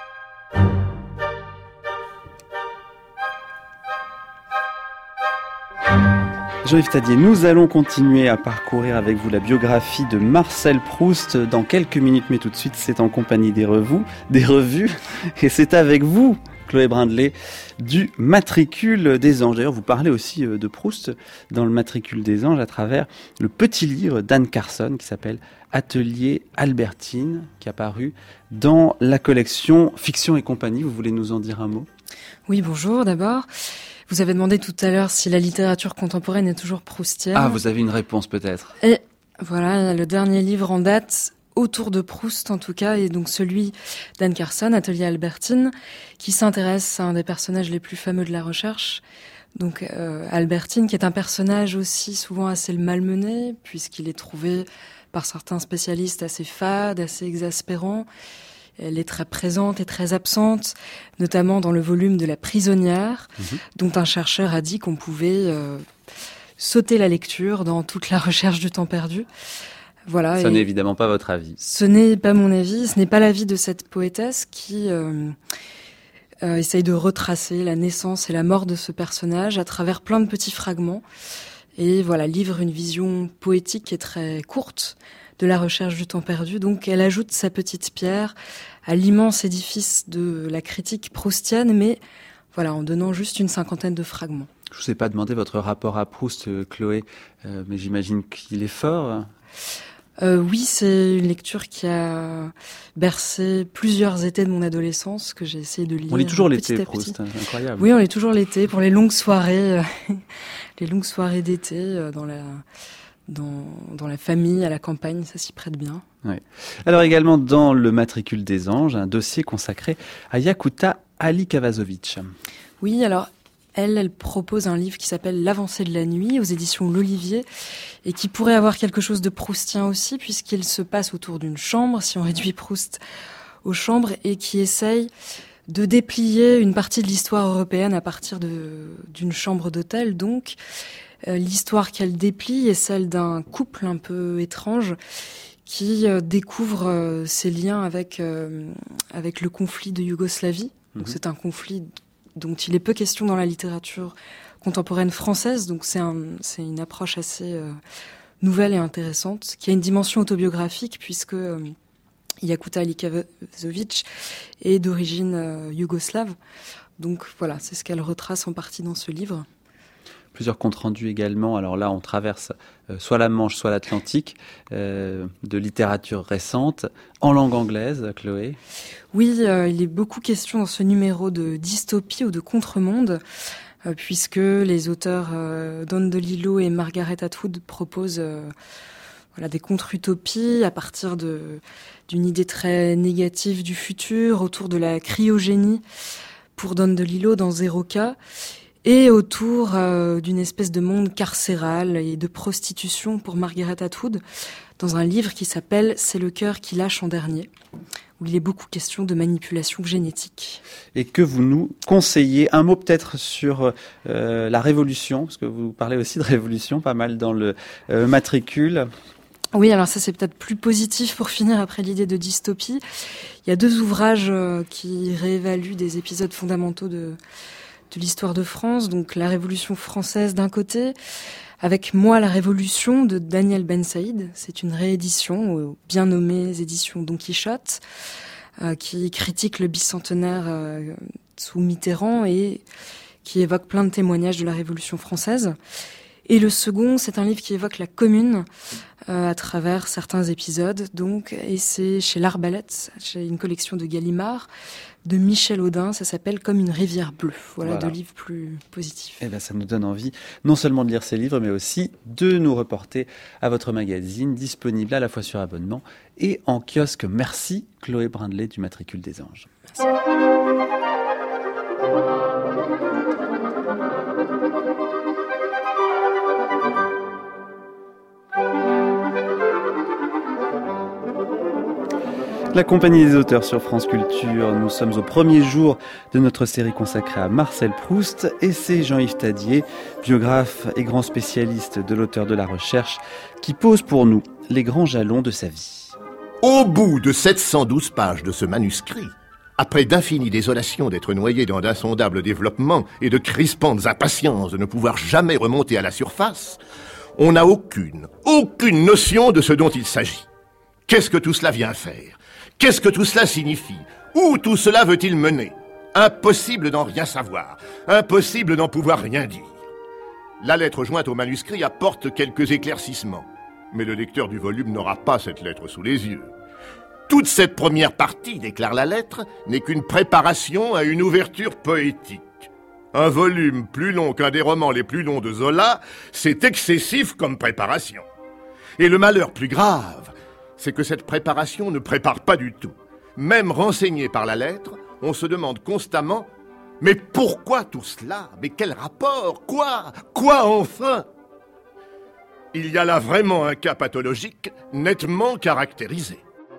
Jean-Yves Tadier, nous allons continuer à parcourir avec vous la biographie de Marcel Proust dans quelques minutes, mais tout de suite c'est en compagnie des revues, et c'est avec vous, Chloé Brindley, du Matricule des Anges. D'ailleurs, vous parlez aussi de Proust dans le Matricule des Anges à travers le petit livre d'Anne Carson qui s'appelle Atelier Albertine, qui est apparu dans la collection Fiction et compagnie. Vous voulez nous en dire un mot ? Oui, bonjour d'abord. Vous avez demandé tout à l'heure si la littérature contemporaine est toujours proustienne. Ah, vous avez une réponse peut-être. Et voilà, le dernier livre en date, autour de Proust en tout cas, est donc celui d'Anne Carson, Atelier Albertine, qui s'intéresse à un des personnages les plus fameux de la recherche. Donc Albertine, qui est un personnage aussi souvent assez malmené, puisqu'il est trouvé par certains spécialistes assez fade, assez exaspérant. Elle est très présente et très absente, notamment dans le volume de La prisonnière, dont un chercheur a dit qu'on pouvait sauter la lecture dans toute la recherche du temps perdu. Voilà. Ça n'est évidemment pas votre avis. Ce n'est pas mon avis, ce n'est pas l'avis de cette poétesse qui essaye de retracer la naissance et la mort de ce personnage à travers plein de petits fragments. Et voilà, livre une vision poétique et très courte de la recherche du temps perdu. Donc elle ajoute sa petite pierre à l'immense édifice de la critique proustienne, mais voilà, en donnant juste une 50aine de fragments. Je ne vous ai pas demandé votre rapport à Proust, Chloé, mais j'imagine qu'il est fort. Oui, c'est une lecture qui a bercé plusieurs étés de mon adolescence, que j'ai essayé de lire. On lit toujours petit l'été, à petit. Proust, incroyable. Oui, on lit toujours l'été, pour les longues soirées, d'été dans la famille, à la campagne, ça s'y prête bien. Oui. Alors également dans le Matricule des Anges, un dossier consacré à Yakuta Alikavazovic. Oui, alors elle propose un livre qui s'appelle L'avancée de la nuit aux éditions L'Olivier et qui pourrait avoir quelque chose de proustien aussi puisqu'il se passe autour d'une chambre, si on réduit Proust aux chambres, et qui essaye de déplier une partie de l'histoire européenne à partir d'une chambre d'hôtel. Donc l'histoire qu'elle déplie est celle d'un couple un peu étrange qui découvre ses liens avec le conflit de Yougoslavie. Donc c'est un conflit dont il est peu question dans la littérature contemporaine française, donc c'est une approche assez nouvelle et intéressante, qui a une dimension autobiographique, puisque Yakuta Alikavazovic est d'origine yougoslave. Donc voilà, c'est ce qu'elle retrace en partie dans ce livre. Plusieurs comptes rendus également. Alors là, on traverse soit la Manche, soit l'Atlantique, de littérature récente, en langue anglaise, Chloé. Oui, il est beaucoup question dans ce numéro de dystopie ou de contre-monde, puisque les auteurs Don DeLillo et Margaret Atwood proposent des contre-utopies à partir d'une idée très négative du futur, autour de la cryogénie pour Don DeLillo dans Zero K, et autour d'une espèce de monde carcéral et de prostitution pour Margaret Atwood, dans un livre qui s'appelle « C'est le cœur qui lâche en dernier », où il est beaucoup question de manipulation génétique. Et que vous nous conseillez, un mot peut-être sur la Révolution, parce que vous parlez aussi de Révolution pas mal dans le matricule. Oui, alors ça c'est peut-être plus positif pour finir après l'idée de dystopie. Il y a 2 ouvrages qui réévaluent des épisodes fondamentaux de l'histoire de France, donc la Révolution française d'un côté, avec Moi la Révolution de Daniel Ben Saïd. C'est une réédition aux bien nommées éditions Don Quichotte, qui critique le bicentenaire sous Mitterrand et qui évoque plein de témoignages de la Révolution française. Et le second, c'est un livre qui évoque la Commune à travers certains épisodes, donc, et c'est chez l'Arbalète, chez une collection de Gallimard, de Michel Audin. Ça s'appelle Comme une rivière bleue. Voilà. 2 livres plus positifs. Eh bien, ça nous donne envie non seulement de lire ces livres, mais aussi de nous reporter à votre magazine, disponible à la fois sur abonnement et en kiosque. Merci Chloé Brindley du Matricule des Anges. Merci. La compagnie des auteurs sur France Culture, nous sommes au premier jour de notre série consacrée à Marcel Proust et c'est Jean-Yves Tadier, biographe et grand spécialiste de l'auteur de la recherche, qui pose pour nous les grands jalons de sa vie. Au bout de 712 pages de ce manuscrit, après d'infinies désolations d'être noyé dans d'insondables développements et de crispantes impatiences de ne pouvoir jamais remonter à la surface, on n'a aucune notion de ce dont il s'agit. Qu'est-ce que tout cela vient faire ? Qu'est-ce que tout cela signifie ? Où tout cela veut-il mener ? Impossible d'en rien savoir, impossible d'en pouvoir rien dire. La lettre jointe au manuscrit apporte quelques éclaircissements, mais le lecteur du volume n'aura pas cette lettre sous les yeux. Toute cette première partie, déclare la lettre, n'est qu'une préparation à une ouverture poétique. Un volume plus long qu'un des romans les plus longs de Zola, c'est excessif comme préparation. Et le malheur plus grave, c'est que cette préparation ne prépare pas du tout. Même renseigné par la lettre, on se demande constamment « Mais pourquoi tout cela ? Mais quel rapport ? Quoi enfin ?» Il y a là vraiment un cas pathologique nettement caractérisé.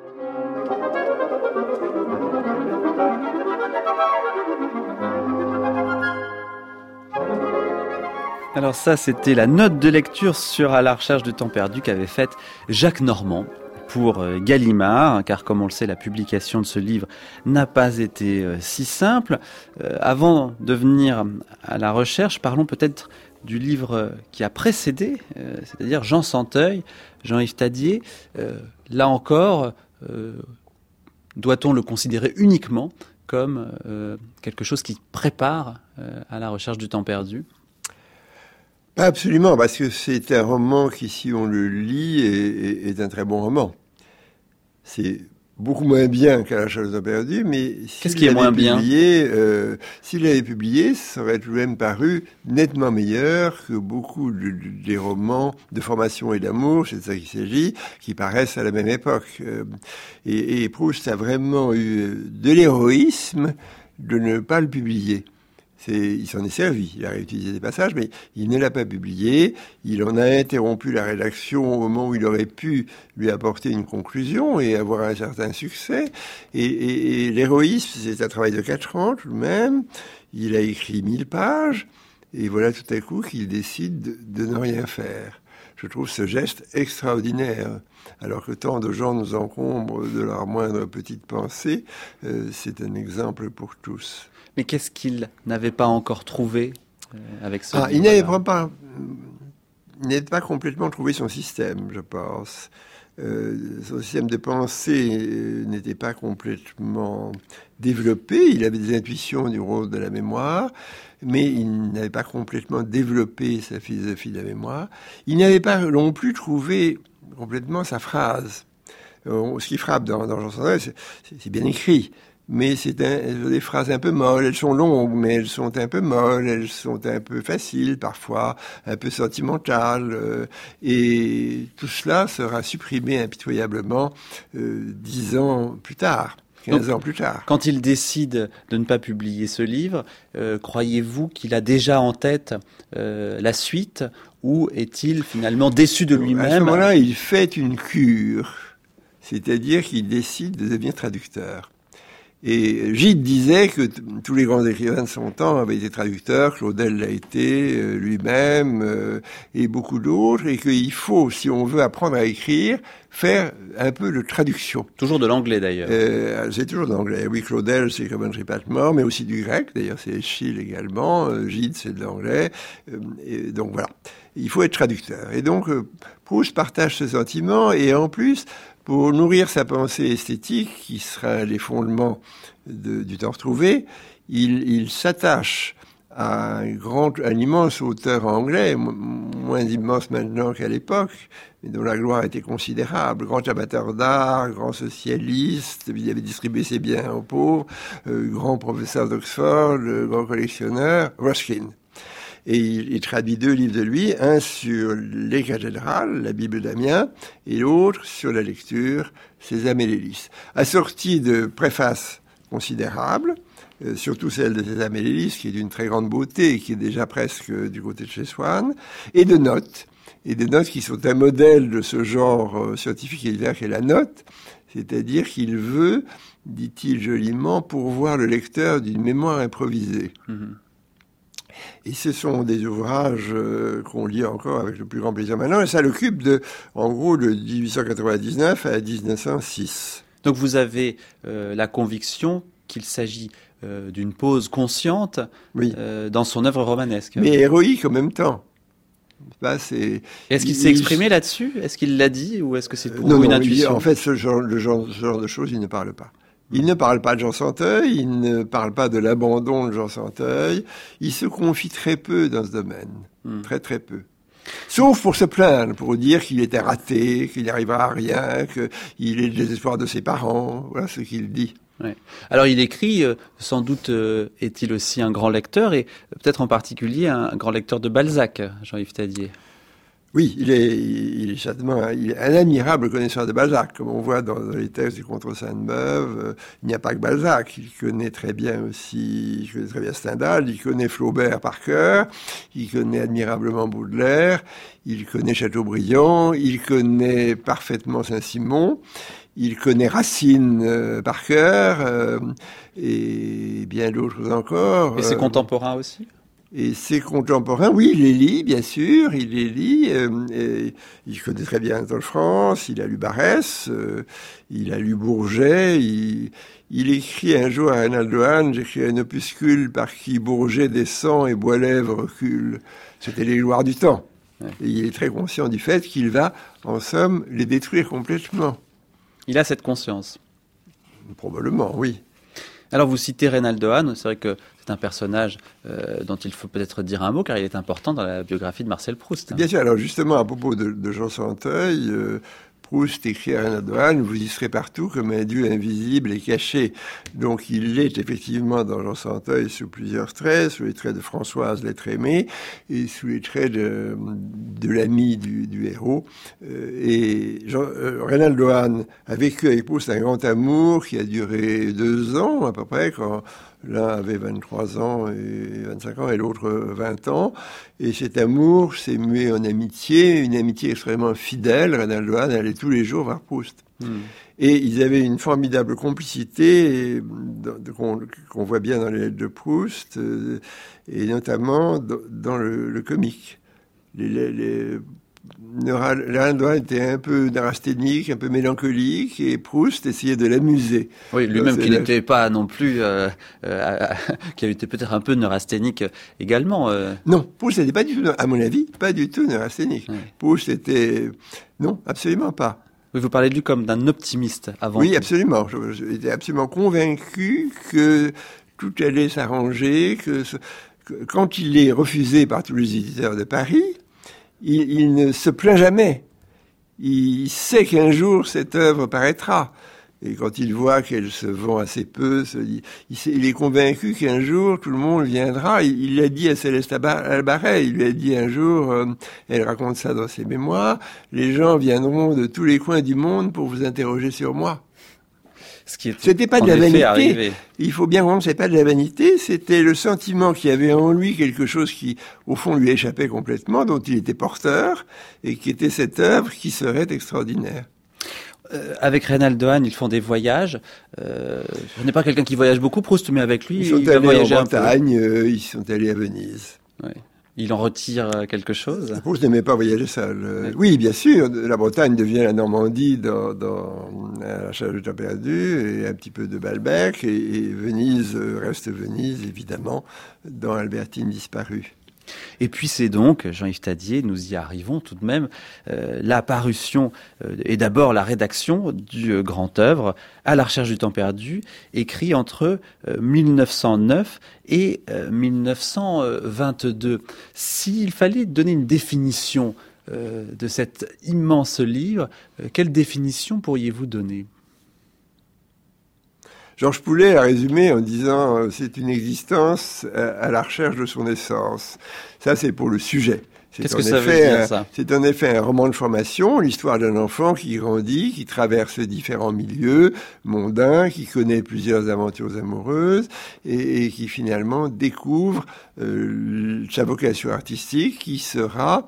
Alors ça, c'était la note de lecture sur À la recherche de temps perdu qu'avait faite Jacques Normand pour Gallimard, car comme on le sait, la publication de ce livre n'a pas été si simple. Avant de venir à la recherche, parlons peut-être du livre qui a précédé, c'est-à-dire Jean Santeuil, Jean-Yves Tadier. Là encore, doit-on le considérer uniquement comme quelque chose qui prépare à la recherche du temps perdu ? Pas absolument, parce que c'est un roman qui, si on le lit, est un très bon roman. C'est beaucoup moins bien qu'à la recherche du temps perdu, mais qu'est-ce qui est moins bien ? S'il l'avait publié, ça aurait tout de même paru nettement meilleur que beaucoup des romans de formation et d'amour, c'est de ça qu'il s'agit, qui paraissent à la même époque. Et Proust a vraiment eu de l'héroïsme de ne pas le publier. Il s'en est servi, il a réutilisé des passages, mais il ne l'a pas publié. Il en a interrompu la rédaction au moment où il aurait pu lui apporter une conclusion et avoir un certain succès. Et l'héroïsme, c'est un travail de 4 ans tout de même. Il a écrit 1000 pages, et voilà tout à coup qu'il décide de ne rien faire. Je trouve ce geste extraordinaire. Alors que tant de gens nous encombrent de leur moindre petite pensée, c'est un exemple pour tous. Mais qu'est-ce qu'il n'avait pas encore trouvé avec ce livre-là ? Il n'avait pas complètement trouvé son système, je pense. Son système de pensée n'était pas complètement développé. Il avait des intuitions du rôle de la mémoire, mais il n'avait pas complètement développé sa philosophie de la mémoire. Il n'avait pas non plus trouvé complètement sa phrase. Ce qui frappe dans Jean Santeuil, c'est bien écrit. Mais c'est des phrases un peu molles, elles sont longues, mais elles sont un peu molles, elles sont un peu faciles parfois, un peu sentimentales, et tout cela sera supprimé impitoyablement 10 ans plus tard. 15 ans plus tard. Quand il décide de ne pas publier ce livre, croyez-vous qu'il a déjà en tête la suite, ou est-il finalement déçu de lui-même ? À ce moment-là, il fait une cure, c'est-à-dire qu'il décide de devenir traducteur. Et Gide disait que tous les grands écrivains de son temps avaient été traducteurs, Claudel l'a été, lui-même, et beaucoup d'autres, et qu'il faut, si on veut apprendre à écrire, faire un peu de traduction. Toujours de l'anglais, d'ailleurs. C'est toujours de l'anglais. Oui, Claudel, c'est comme André Patmore, mais aussi du grec, d'ailleurs, c'est Eschyle également, Gide, c'est de l'anglais, et donc voilà. Il faut être traducteur. Et donc, Proust partage ce sentiment, et en plus, pour nourrir sa pensée esthétique, qui sera les fondements du temps retrouvé, il s'attache un immense auteur anglais, moins immense maintenant qu'à l'époque, mais dont la gloire était considérable, grand amateur d'art, grand socialiste, il avait distribué ses biens aux pauvres, grand professeur d'Oxford, grand collectionneur, Ruskin. Et il traduit 2 livres de lui, un sur les cathédrales, la Bible d'Amiens, et l'autre sur la lecture, Sésame et l'hélice. Assorti de préfaces considérables, surtout celle de Sésame et l'hélice, qui est d'une très grande beauté, et qui est déjà presque du côté de chez Swann, et de notes qui sont un modèle de ce genre scientifique et littéraire qu'est la note, c'est-à-dire qu'il veut, dit-il joliment, pourvoir le lecteur d'une mémoire improvisée. Et ce sont des ouvrages qu'on lit encore avec le plus grand plaisir maintenant, et ça l'occupe en gros, de 1899 à 1906. Donc vous avez la conviction qu'il s'agit d'une pause consciente dans son œuvre romanesque. Mais héroïque en même temps. Est-ce qu'il s'est exprimé là-dessus? Est-ce qu'il l'a dit? Ou est-ce que c'est pour une intuition? En fait, ce genre de choses, il ne parle pas. Il ne parle pas de Jean Santeuil, il ne parle pas de l'abandon de Jean Santeuil. Il se confie très peu dans ce domaine. Très, très peu. Sauf pour se plaindre, pour dire qu'il était raté, qu'il n'arrivera à rien, qu'il est le désespoir de ses parents. Voilà ce qu'il dit. Ouais. Alors il écrit, sans doute est-il aussi un grand lecteur, et peut-être en particulier un grand lecteur de Balzac, Jean-Yves Tadier. Oui, il est certainement un admirable connaisseur de Balzac, comme on voit dans les textes du Contre Sainte-Beuve. Il n'y a pas que Balzac, il connaît très bien Stendhal, il connaît Flaubert par cœur, il connaît admirablement Baudelaire, il connaît Chateaubriand, il connaît parfaitement Saint-Simon, il connaît Racine par cœur, et bien d'autres encore. Et ses contemporains aussi? Et ses contemporains, oui, il les lit, bien sûr, il les lit. Et il connaît très bien Anatole France, il a lu Barrès, il a lu Bourget. Il écrit un jour à Reynald Hahn, j'écris un opuscule par qui Bourget descend et Boislèvre recule. C'était les gloires du temps. Ouais. Et il est très conscient du fait qu'il va, en somme, les détruire complètement. Il a cette conscience? Probablement, oui. Alors vous citez Reynald Hahn, c'est vrai que c'est un personnage dont il faut peut-être dire un mot, car il est important dans la biographie de Marcel Proust. Bien sûr, alors justement, à propos de Jean Santeuil, Proust écrit à Reynald Hahn, vous y serez partout comme un dieu invisible et caché. Donc il est effectivement dans Jean Santeuil sous plusieurs traits, sous les traits de Françoise, l'être aimé, et sous les traits de l'ami du héros. Reynald Hahn a vécu avec Proust un grand amour qui a duré 2 ans à peu près, quand l'un avait 23 ans et 25 ans et l'autre 20 ans. Et cet amour s'est mué en amitié, une amitié extrêmement fidèle. Reynald Hahn allait tous les jours voir Proust. Et ils avaient une formidable complicité qu'on voit bien dans les lettres de Proust, et notamment dans le comique. Reynald Hahn était un peu neurasthénique, un peu mélancolique, et Proust essayait de l'amuser. Oui, lui-même qui n'était pas non plus, qui avait été peut-être un peu neurasthénique également. Non, Proust n'était pas du tout, à mon avis, pas du tout neurasthénique. Oui. Proust était, non, absolument pas. Oui, vous parlez de lui comme d'un optimiste avant. Oui, absolument. J'étais absolument convaincu que tout allait s'arranger, que quand il est refusé par tous les éditeurs de Paris, il ne se plaint jamais. Il sait qu'un jour, cette œuvre paraîtra. Et quand il voit qu'elle se vend assez peu, il est convaincu qu'un jour, tout le monde viendra. Il l'a dit à Céleste Albaret. Il lui a dit un jour, elle raconte ça dans ses mémoires, les gens viendront de tous les coins du monde pour vous interroger sur moi. C'était pas de la vanité. Arrivé. Il faut bien comprendre, c'était pas de la vanité, c'était le sentiment qu'il y avait en lui quelque chose qui, au fond, lui échappait complètement, dont il était porteur, et qui était cette œuvre qui serait extraordinaire. Avec Reynald Hahn, ils font des voyages. Ce n'est pas quelqu'un qui voyage beaucoup, Proust, mais avec lui, il va voyager un peu. Ils sont allés en Bretagne, ils sont allés à Venise. Ouais. Il en retire quelque chose? Proust n'aimait pas voyager seul. Oui, bien sûr, la Bretagne devient la Normandie dans la Chasse de temps perdu, et un petit peu de Balbec, et Venise reste Venise, évidemment, dans Albertine disparue. Et puis c'est donc, Jean-Yves Tadier, nous y arrivons tout de même, la parution et d'abord la rédaction du grand œuvre À la recherche du temps perdu, écrit entre 1909 et 1922. S'il fallait donner une définition de cet immense livre, quelle définition pourriez-vous donner ? Georges Poulet a résumé en disant c'est une existence à la recherche de son essence. Ça, c'est pour le sujet. Qu'est-ce que ça veut dire, ça ? C'est en effet un roman de formation, l'histoire d'un enfant qui grandit, qui traverse différents milieux mondains, qui connaît plusieurs aventures amoureuses et qui finalement découvre sa vocation artistique qui aura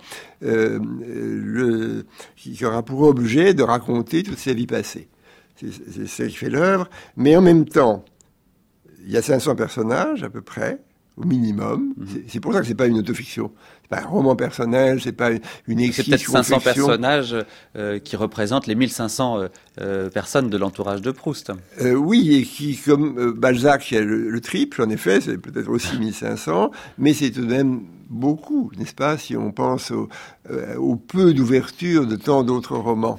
pour objet de raconter toute sa vie passée. C'est ça qui fait l'œuvre. Mais en même temps, il y a 500 personnages à peu près, au minimum. C'est pour ça que c'est pas une autofiction. C'est pas un roman personnel, c'est pas une écriture. C'est peut-être 500 personnages qui représentent les 1500 personnes de l'entourage de Proust. Oui, et qui, comme Balzac, il y a le triple, en effet, c'est peut-être aussi 1500, mais c'est tout de même beaucoup, n'est-ce pas, si on pense au peu d'ouverture de tant d'autres romans.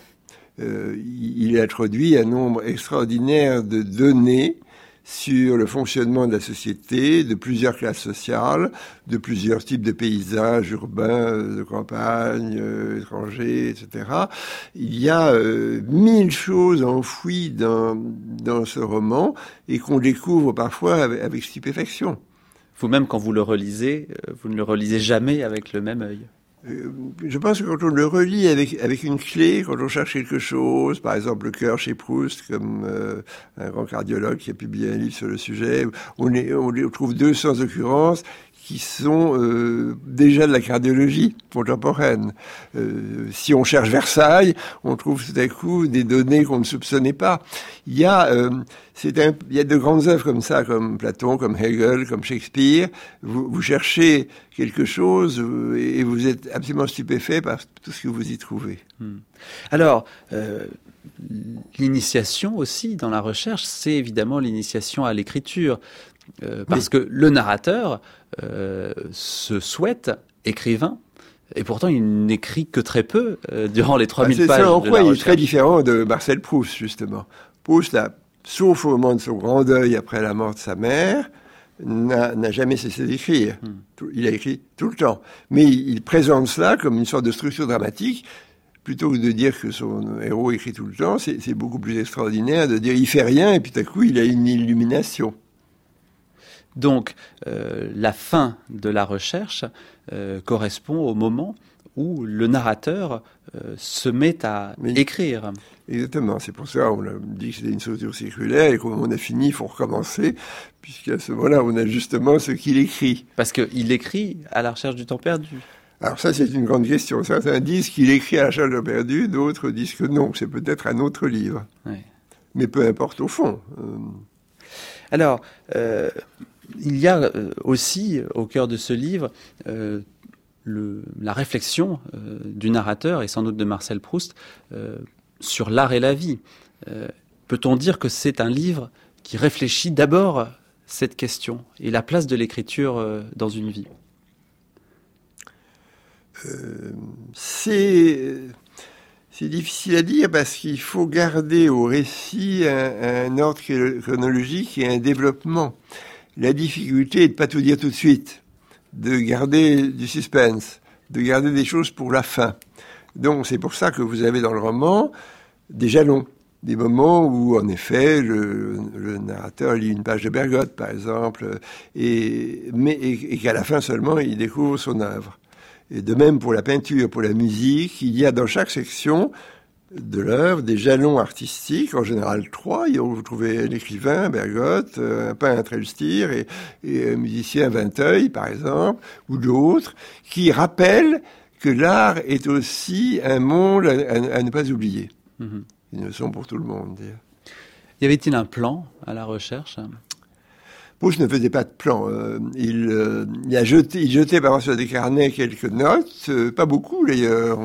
Il introduit un nombre extraordinaire de données sur le fonctionnement de la société, de plusieurs classes sociales, de plusieurs types de paysages urbains, de campagne, étrangers, etc. Il y a 1000 choses enfouies dans ce roman et qu'on découvre parfois avec stupéfaction. Vous-même, quand vous le relisez, vous ne le relisez jamais avec le même œil. Je pense que quand on le relit avec une clé, quand on cherche quelque chose, par exemple le cœur chez Proust, comme un grand cardiologue qui a publié un livre sur le sujet, on trouve 200 occurrences qui sont déjà de la cardiologie contemporaine. Si on cherche Versailles, on trouve tout à coup des données qu'on ne soupçonnait pas. Il y a de grandes œuvres comme ça, comme Platon, comme Hegel, comme Shakespeare. Vous cherchez quelque chose et vous êtes absolument stupéfait par tout ce que vous y trouvez. Alors, l'initiation aussi dans la recherche, c'est évidemment l'initiation à l'écriture. Parce que le narrateur se souhaite écrivain, et pourtant il n'écrit que très peu durant les 3000 pages. C'est ça en quoi il est très différent de Marcel Proust, justement. Proust, sauf au moment de son grand deuil après la mort de sa mère, n'a jamais cessé d'écrire. Il a écrit tout le temps. Mais il présente cela comme une sorte de structure dramatique. Plutôt que de dire que son héros écrit tout le temps, c'est beaucoup plus extraordinaire de dire il fait rien et puis tout à coup il a une illumination. Donc, la fin de la recherche correspond au moment où le narrateur se met à écrire. Exactement, c'est pour ça qu'on a dit que c'était une structure circulaire et quand on a fini, il faut recommencer, puisqu'à ce moment-là, on a justement ce qu'il écrit. Parce qu'il écrit à la recherche du temps perdu. Alors ça, c'est une grande question. Certains disent qu'il écrit à la recherche du temps perdu, d'autres disent que non, c'est peut-être un autre livre. Oui. Mais peu importe au fond. Alors, il y a aussi, au cœur de ce livre, la réflexion du narrateur, et sans doute de Marcel Proust, sur l'art et la vie. Peut-on dire que c'est un livre qui réfléchit d'abord cette question et la place de l'écriture dans une vie ? C'est difficile à dire parce qu'il faut garder au récit un ordre chronologique et un développement. La difficulté est de ne pas tout dire tout de suite, de garder du suspense, de garder des choses pour la fin. Donc c'est pour ça que vous avez dans le roman des jalons, des moments où en effet le narrateur lit une page de Bergotte par exemple, et qu'à la fin seulement il découvre son œuvre. Et de même pour la peinture, pour la musique, il y a dans chaque section de l'œuvre des jalons artistiques, en général 3. Vous trouvez l'écrivain, Bergotte, un peintre, Elstir, et un musicien, Vinteuil, par exemple, ou d'autres, qui rappellent que l'art est aussi un monde à ne pas oublier. Une leçon pour tout le monde. Y avait-il un plan à la recherche ? Proust ne faisait pas de plan. Il jetait par exemple sur des carnets quelques notes, pas beaucoup d'ailleurs.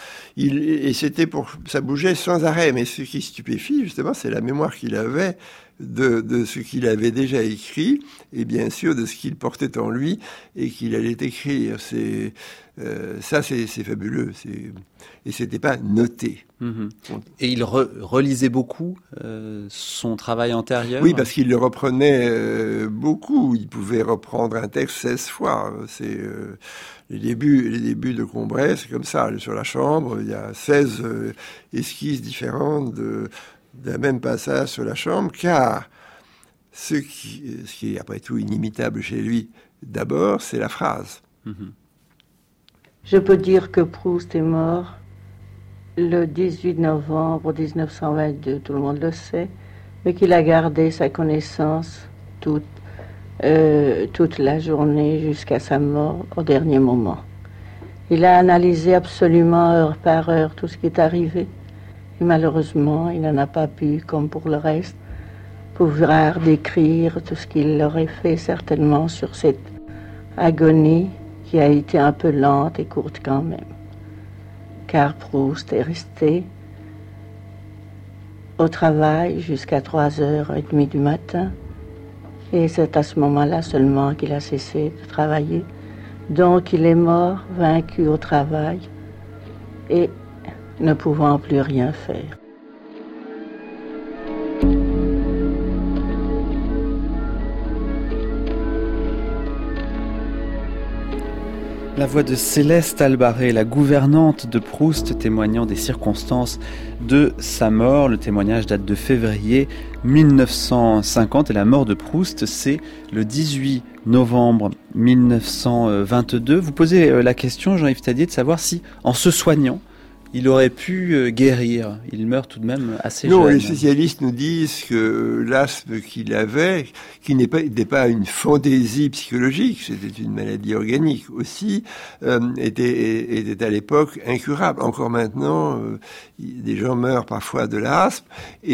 Ça bougeait sans arrêt. Mais ce qui stupéfie justement, c'est la mémoire qu'il avait de ce qu'il avait déjà écrit et bien sûr de ce qu'il portait en lui et qu'il allait écrire. C'est fabuleux. Et c'était pas noté. Mmh. Et il relisait beaucoup son travail antérieur. Oui, parce qu'il le reprenait beaucoup. Il pouvait reprendre un texte 16 fois. C'est les débuts de Combray, c'est comme ça. Sur la chambre, il y a 16 esquisses différentes d'un même passage sur la chambre, car ce qui est après tout inimitable chez lui, d'abord, c'est la phrase. Mmh. Je peux dire que Proust est mort le 18 novembre 1922, tout le monde le sait, mais qu'il a gardé sa connaissance toute la journée jusqu'à sa mort au dernier moment. Il a analysé absolument heure par heure tout ce qui est arrivé. Et malheureusement, il n'en a pas pu, comme pour le reste, pouvoir décrire tout ce qu'il aurait fait certainement sur cette agonie qui a été un peu lente et courte quand même. Car Proust est resté au travail jusqu'à 3h30 du matin. Et c'est à ce moment-là seulement qu'il a cessé de travailler. Donc il est mort, vaincu au travail et ne pouvant plus rien faire. La voix de Céleste Albaré, la gouvernante de Proust, témoignant des circonstances de sa mort. Le témoignage date de février 1950 et la mort de Proust, c'est le 18 novembre 1922. Vous posez la question, Jean-Yves Tadier, de savoir si, en se soignant, il aurait pu guérir. Il meurt tout de même assez jeune. Non, les spécialistes nous disent que l'asthme qu'il avait, qui n'était pas une fantaisie psychologique, c'était une maladie organique aussi, était à l'époque incurable. Encore maintenant, des gens meurent parfois de l'asthme,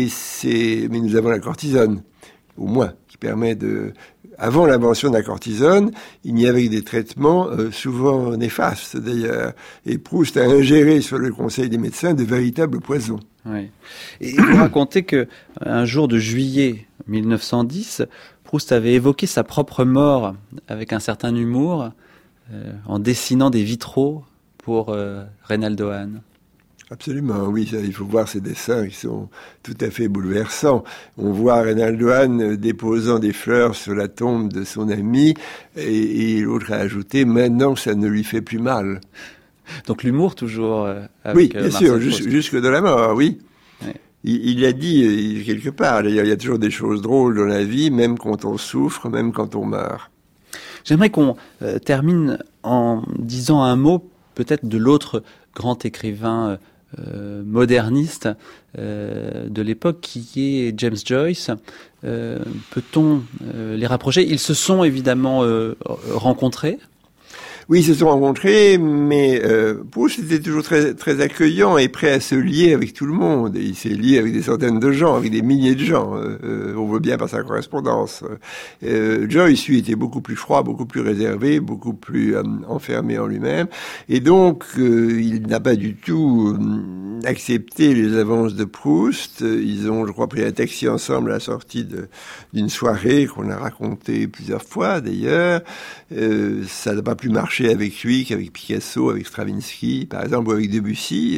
mais nous avons la cortisone, au moins, qui permet de... Avant l'invention de la cortisone, il n'y avait que des traitements souvent néfastes d'ailleurs. Et Proust a ingéré sur le conseil des médecins de véritables poisons. Oui. Et vous racontez qu'un jour de juillet 1910, Proust avait évoqué sa propre mort avec un certain humour en dessinant des vitraux pour Reynaldo Hahn. Absolument, oui, il faut voir ces dessins qui sont tout à fait bouleversants. On voit Reynaldo Hahn déposant des fleurs sur la tombe de son ami et l'autre a ajouté « Maintenant, ça ne lui fait plus mal ». Donc l'humour toujours avec Oui, bien sûr, jusque de la mort, oui. Ouais. Il l'a dit quelque part, d'ailleurs, il y a toujours des choses drôles dans la vie, même quand on souffre, même quand on meurt. J'aimerais qu'on termine en disant un mot peut-être de l'autre grand écrivain moderniste de l'époque qui est James Joyce. Peut-on les rapprocher ? Ils se sont évidemment rencontrés. Oui, ils se sont rencontrés, mais Proust était toujours très, très accueillant et prêt à se lier avec tout le monde. Et il s'est lié avec des centaines de gens, avec des milliers de gens. On voit bien par sa correspondance. Joyce, lui, était beaucoup plus froid, beaucoup plus réservé, beaucoup plus enfermé en lui-même. Et donc, il n'a pas du tout accepté les avances de Proust. Ils ont, je crois, pris un taxi ensemble à la sortie d'une soirée qu'on a racontée plusieurs fois, d'ailleurs. Ça n'a pas pu marcher avec lui qu'avec Picasso, avec Stravinsky, par exemple, ou avec Debussy.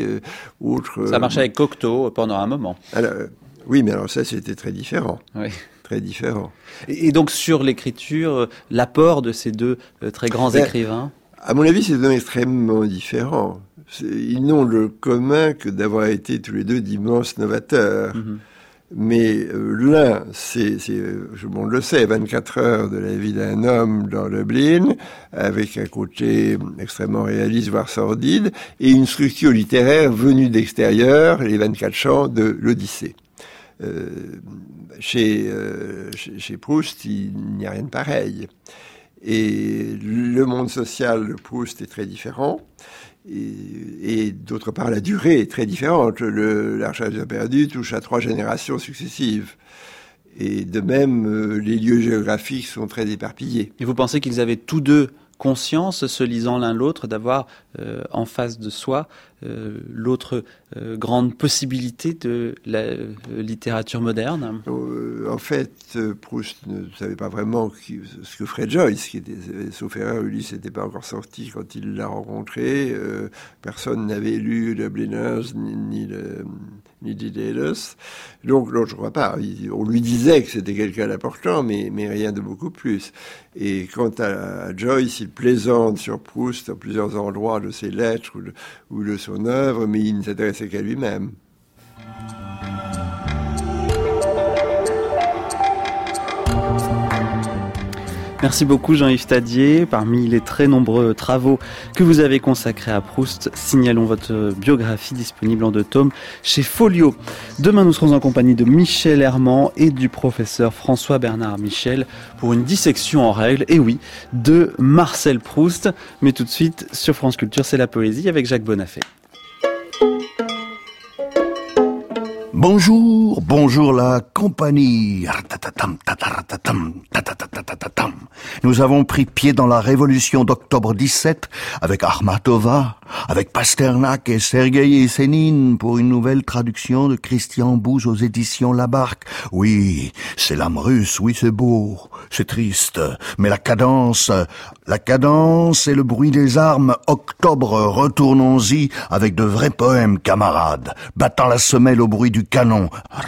Ça marchait avec Cocteau pendant un moment. Alors, oui, mais alors ça, c'était très différent. Oui. Très différent. Et donc, sur l'écriture, l'apport de ces deux très grands écrivains ? À mon avis, c'est deux extrêmement différents. Ils n'ont le commun que d'avoir été tous les deux d'immenses novateurs. Mm-hmm. Mais l'un, on le sait, 24 heures de la vie d'un homme dans Lublin, avec un côté extrêmement réaliste, voire sordide, et une structure littéraire venue d'extérieur, les 24 chants de l'Odyssée. Chez Proust, il n'y a rien de pareil. Et le monde social de Proust est très différent. Et d'autre part, la durée est très différente. La Recherche du perdu touche à 3 générations successives. Et de même, les lieux géographiques sont très éparpillés. Et vous pensez qu'ils avaient tous deux conscience, se lisant l'un l'autre, d'avoir en face de soi l'autre grande possibilité de la littérature moderne? En fait, Proust ne savait pas vraiment ce que ferait Joyce, qui était, sauf erreur, Ulysse n'était pas encore sorti quand il l'a rencontré. Personne n'avait lu Dubliners ni Dédalus. Donc, non, je ne crois pas. On lui disait que c'était quelqu'un d'important, mais rien de beaucoup plus. Et quant à Joyce, il plaisante sur Proust à plusieurs endroits de ses lettres ou de son œuvre, mais il ne s'intéressait qu'à lui-même. Merci beaucoup Jean-Yves Tadier. Parmi les très nombreux travaux que vous avez consacrés à Proust, signalons votre biographie disponible en 2 tomes chez Folio. Demain, nous serons en compagnie de Michel Herman et du professeur François-Bernard Michel pour une dissection en règle, et oui, de Marcel Proust. Mais tout de suite, sur France Culture, c'est la poésie avec Jacques Bonafé. Bonjour la compagnie. Nous avons pris pied dans la révolution d'octobre 17 avec Akhmatova, avec Pasternak et Sergueï Yesenin pour une nouvelle traduction de Christian Bouze aux éditions La Barque. Oui, c'est l'âme russe, oui c'est beau, c'est triste, mais la cadence et le bruit des armes. Octobre, retournons-y avec de vrais poèmes, camarades, battant la semelle au bruit du canon.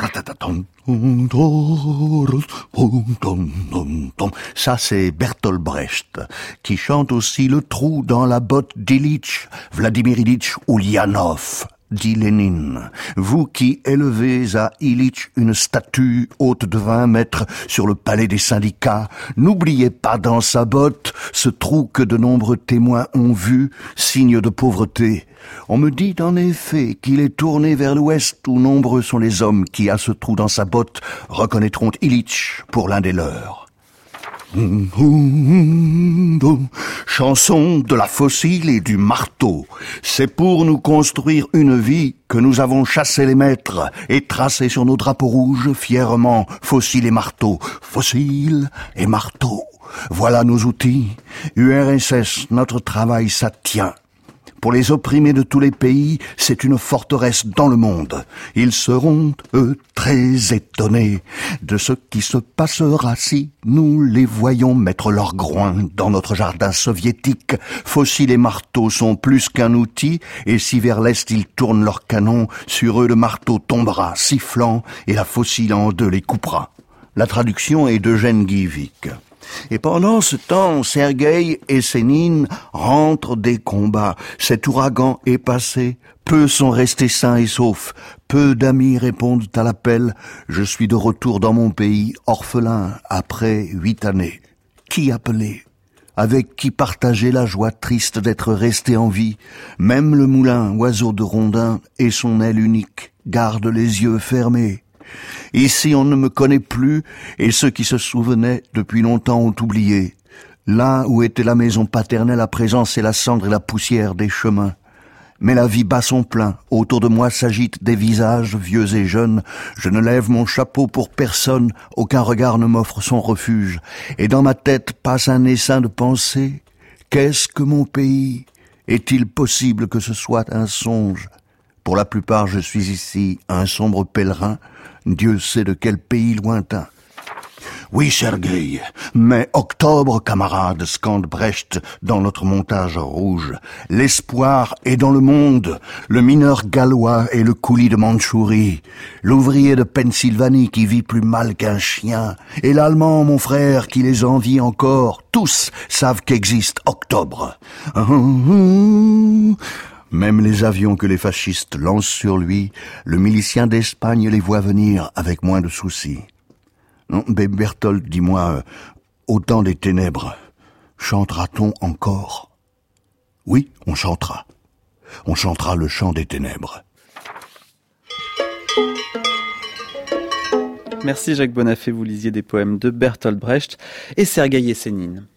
Ça, c'est Bertolt Brecht, qui chante aussi le trou dans la botte d'Ilitch, Vladimir Ilitch Ulyanov, dit Lénine. Vous qui élevez à Ilitch une statue haute de 20 mètres sur le palais des syndicats, n'oubliez pas dans sa botte ce trou que de nombreux témoins ont vu, signe de pauvreté. On me dit en effet qu'il est tourné vers l'ouest où nombreux sont les hommes qui, à ce trou dans sa botte, reconnaîtront Ilitch pour l'un des leurs. Chanson de la fossile et du marteau. C'est pour nous construire une vie que nous avons chassé les maîtres et tracé sur nos drapeaux rouges fièrement fossile et marteau. Fossile et marteau. Voilà nos outils. URSS, notre travail, ça tient. Pour les opprimés de tous les pays, c'est une forteresse dans le monde. Ils seront, eux, très étonnés de ce qui se passera si nous les voyons mettre leurs groins dans notre jardin soviétique. Fossiles et marteaux sont plus qu'un outil, et si vers l'est ils tournent leurs canons, sur eux le marteau tombera sifflant, et la fossile en 2 les coupera. La traduction est d'Eugène Guivic. Et pendant ce temps, Sergueï Yesenin rentre des combats. Cet ouragan est passé. Peu sont restés sains et saufs. Peu d'amis répondent à l'appel. Je suis de retour dans mon pays, orphelin, après 8 années. Qui appeler? Avec qui partager la joie triste d'être resté en vie? Même le moulin, oiseau de rondin, et son aile unique, garde les yeux fermés. Ici on ne me connaît plus, et ceux qui se souvenaient depuis longtemps ont oublié. Là où était la maison paternelle, à présent c'est la cendre et la poussière des chemins. Mais la vie bat son plein, autour de moi s'agitent des visages vieux et jeunes. Je ne lève mon chapeau pour personne, aucun regard ne m'offre son refuge. Et dans ma tête passe un essaim de pensée. Qu'est-ce que mon pays? Est-il possible que ce soit un songe? Pour la plupart je suis ici un sombre pèlerin, Dieu sait de quel pays lointain. Oui, Sergueï, mais octobre, camarade, scande Brecht dans notre montage rouge. L'espoir est dans le monde, le mineur gallois et le coulis de Mandchourie, l'ouvrier de Pennsylvanie qui vit plus mal qu'un chien, et l'Allemand, mon frère, qui les envie encore. Tous savent qu'existe octobre. Même les avions que les fascistes lancent sur lui, le milicien d'Espagne les voit venir avec moins de soucis. Non, Bertolt, dis-moi, au temps des ténèbres, chantera-t-on encore? Oui, on chantera. On chantera le chant des ténèbres. Merci Jacques Bonafé, vous lisiez des poèmes de Bertolt Brecht et Sergueï Yesenin.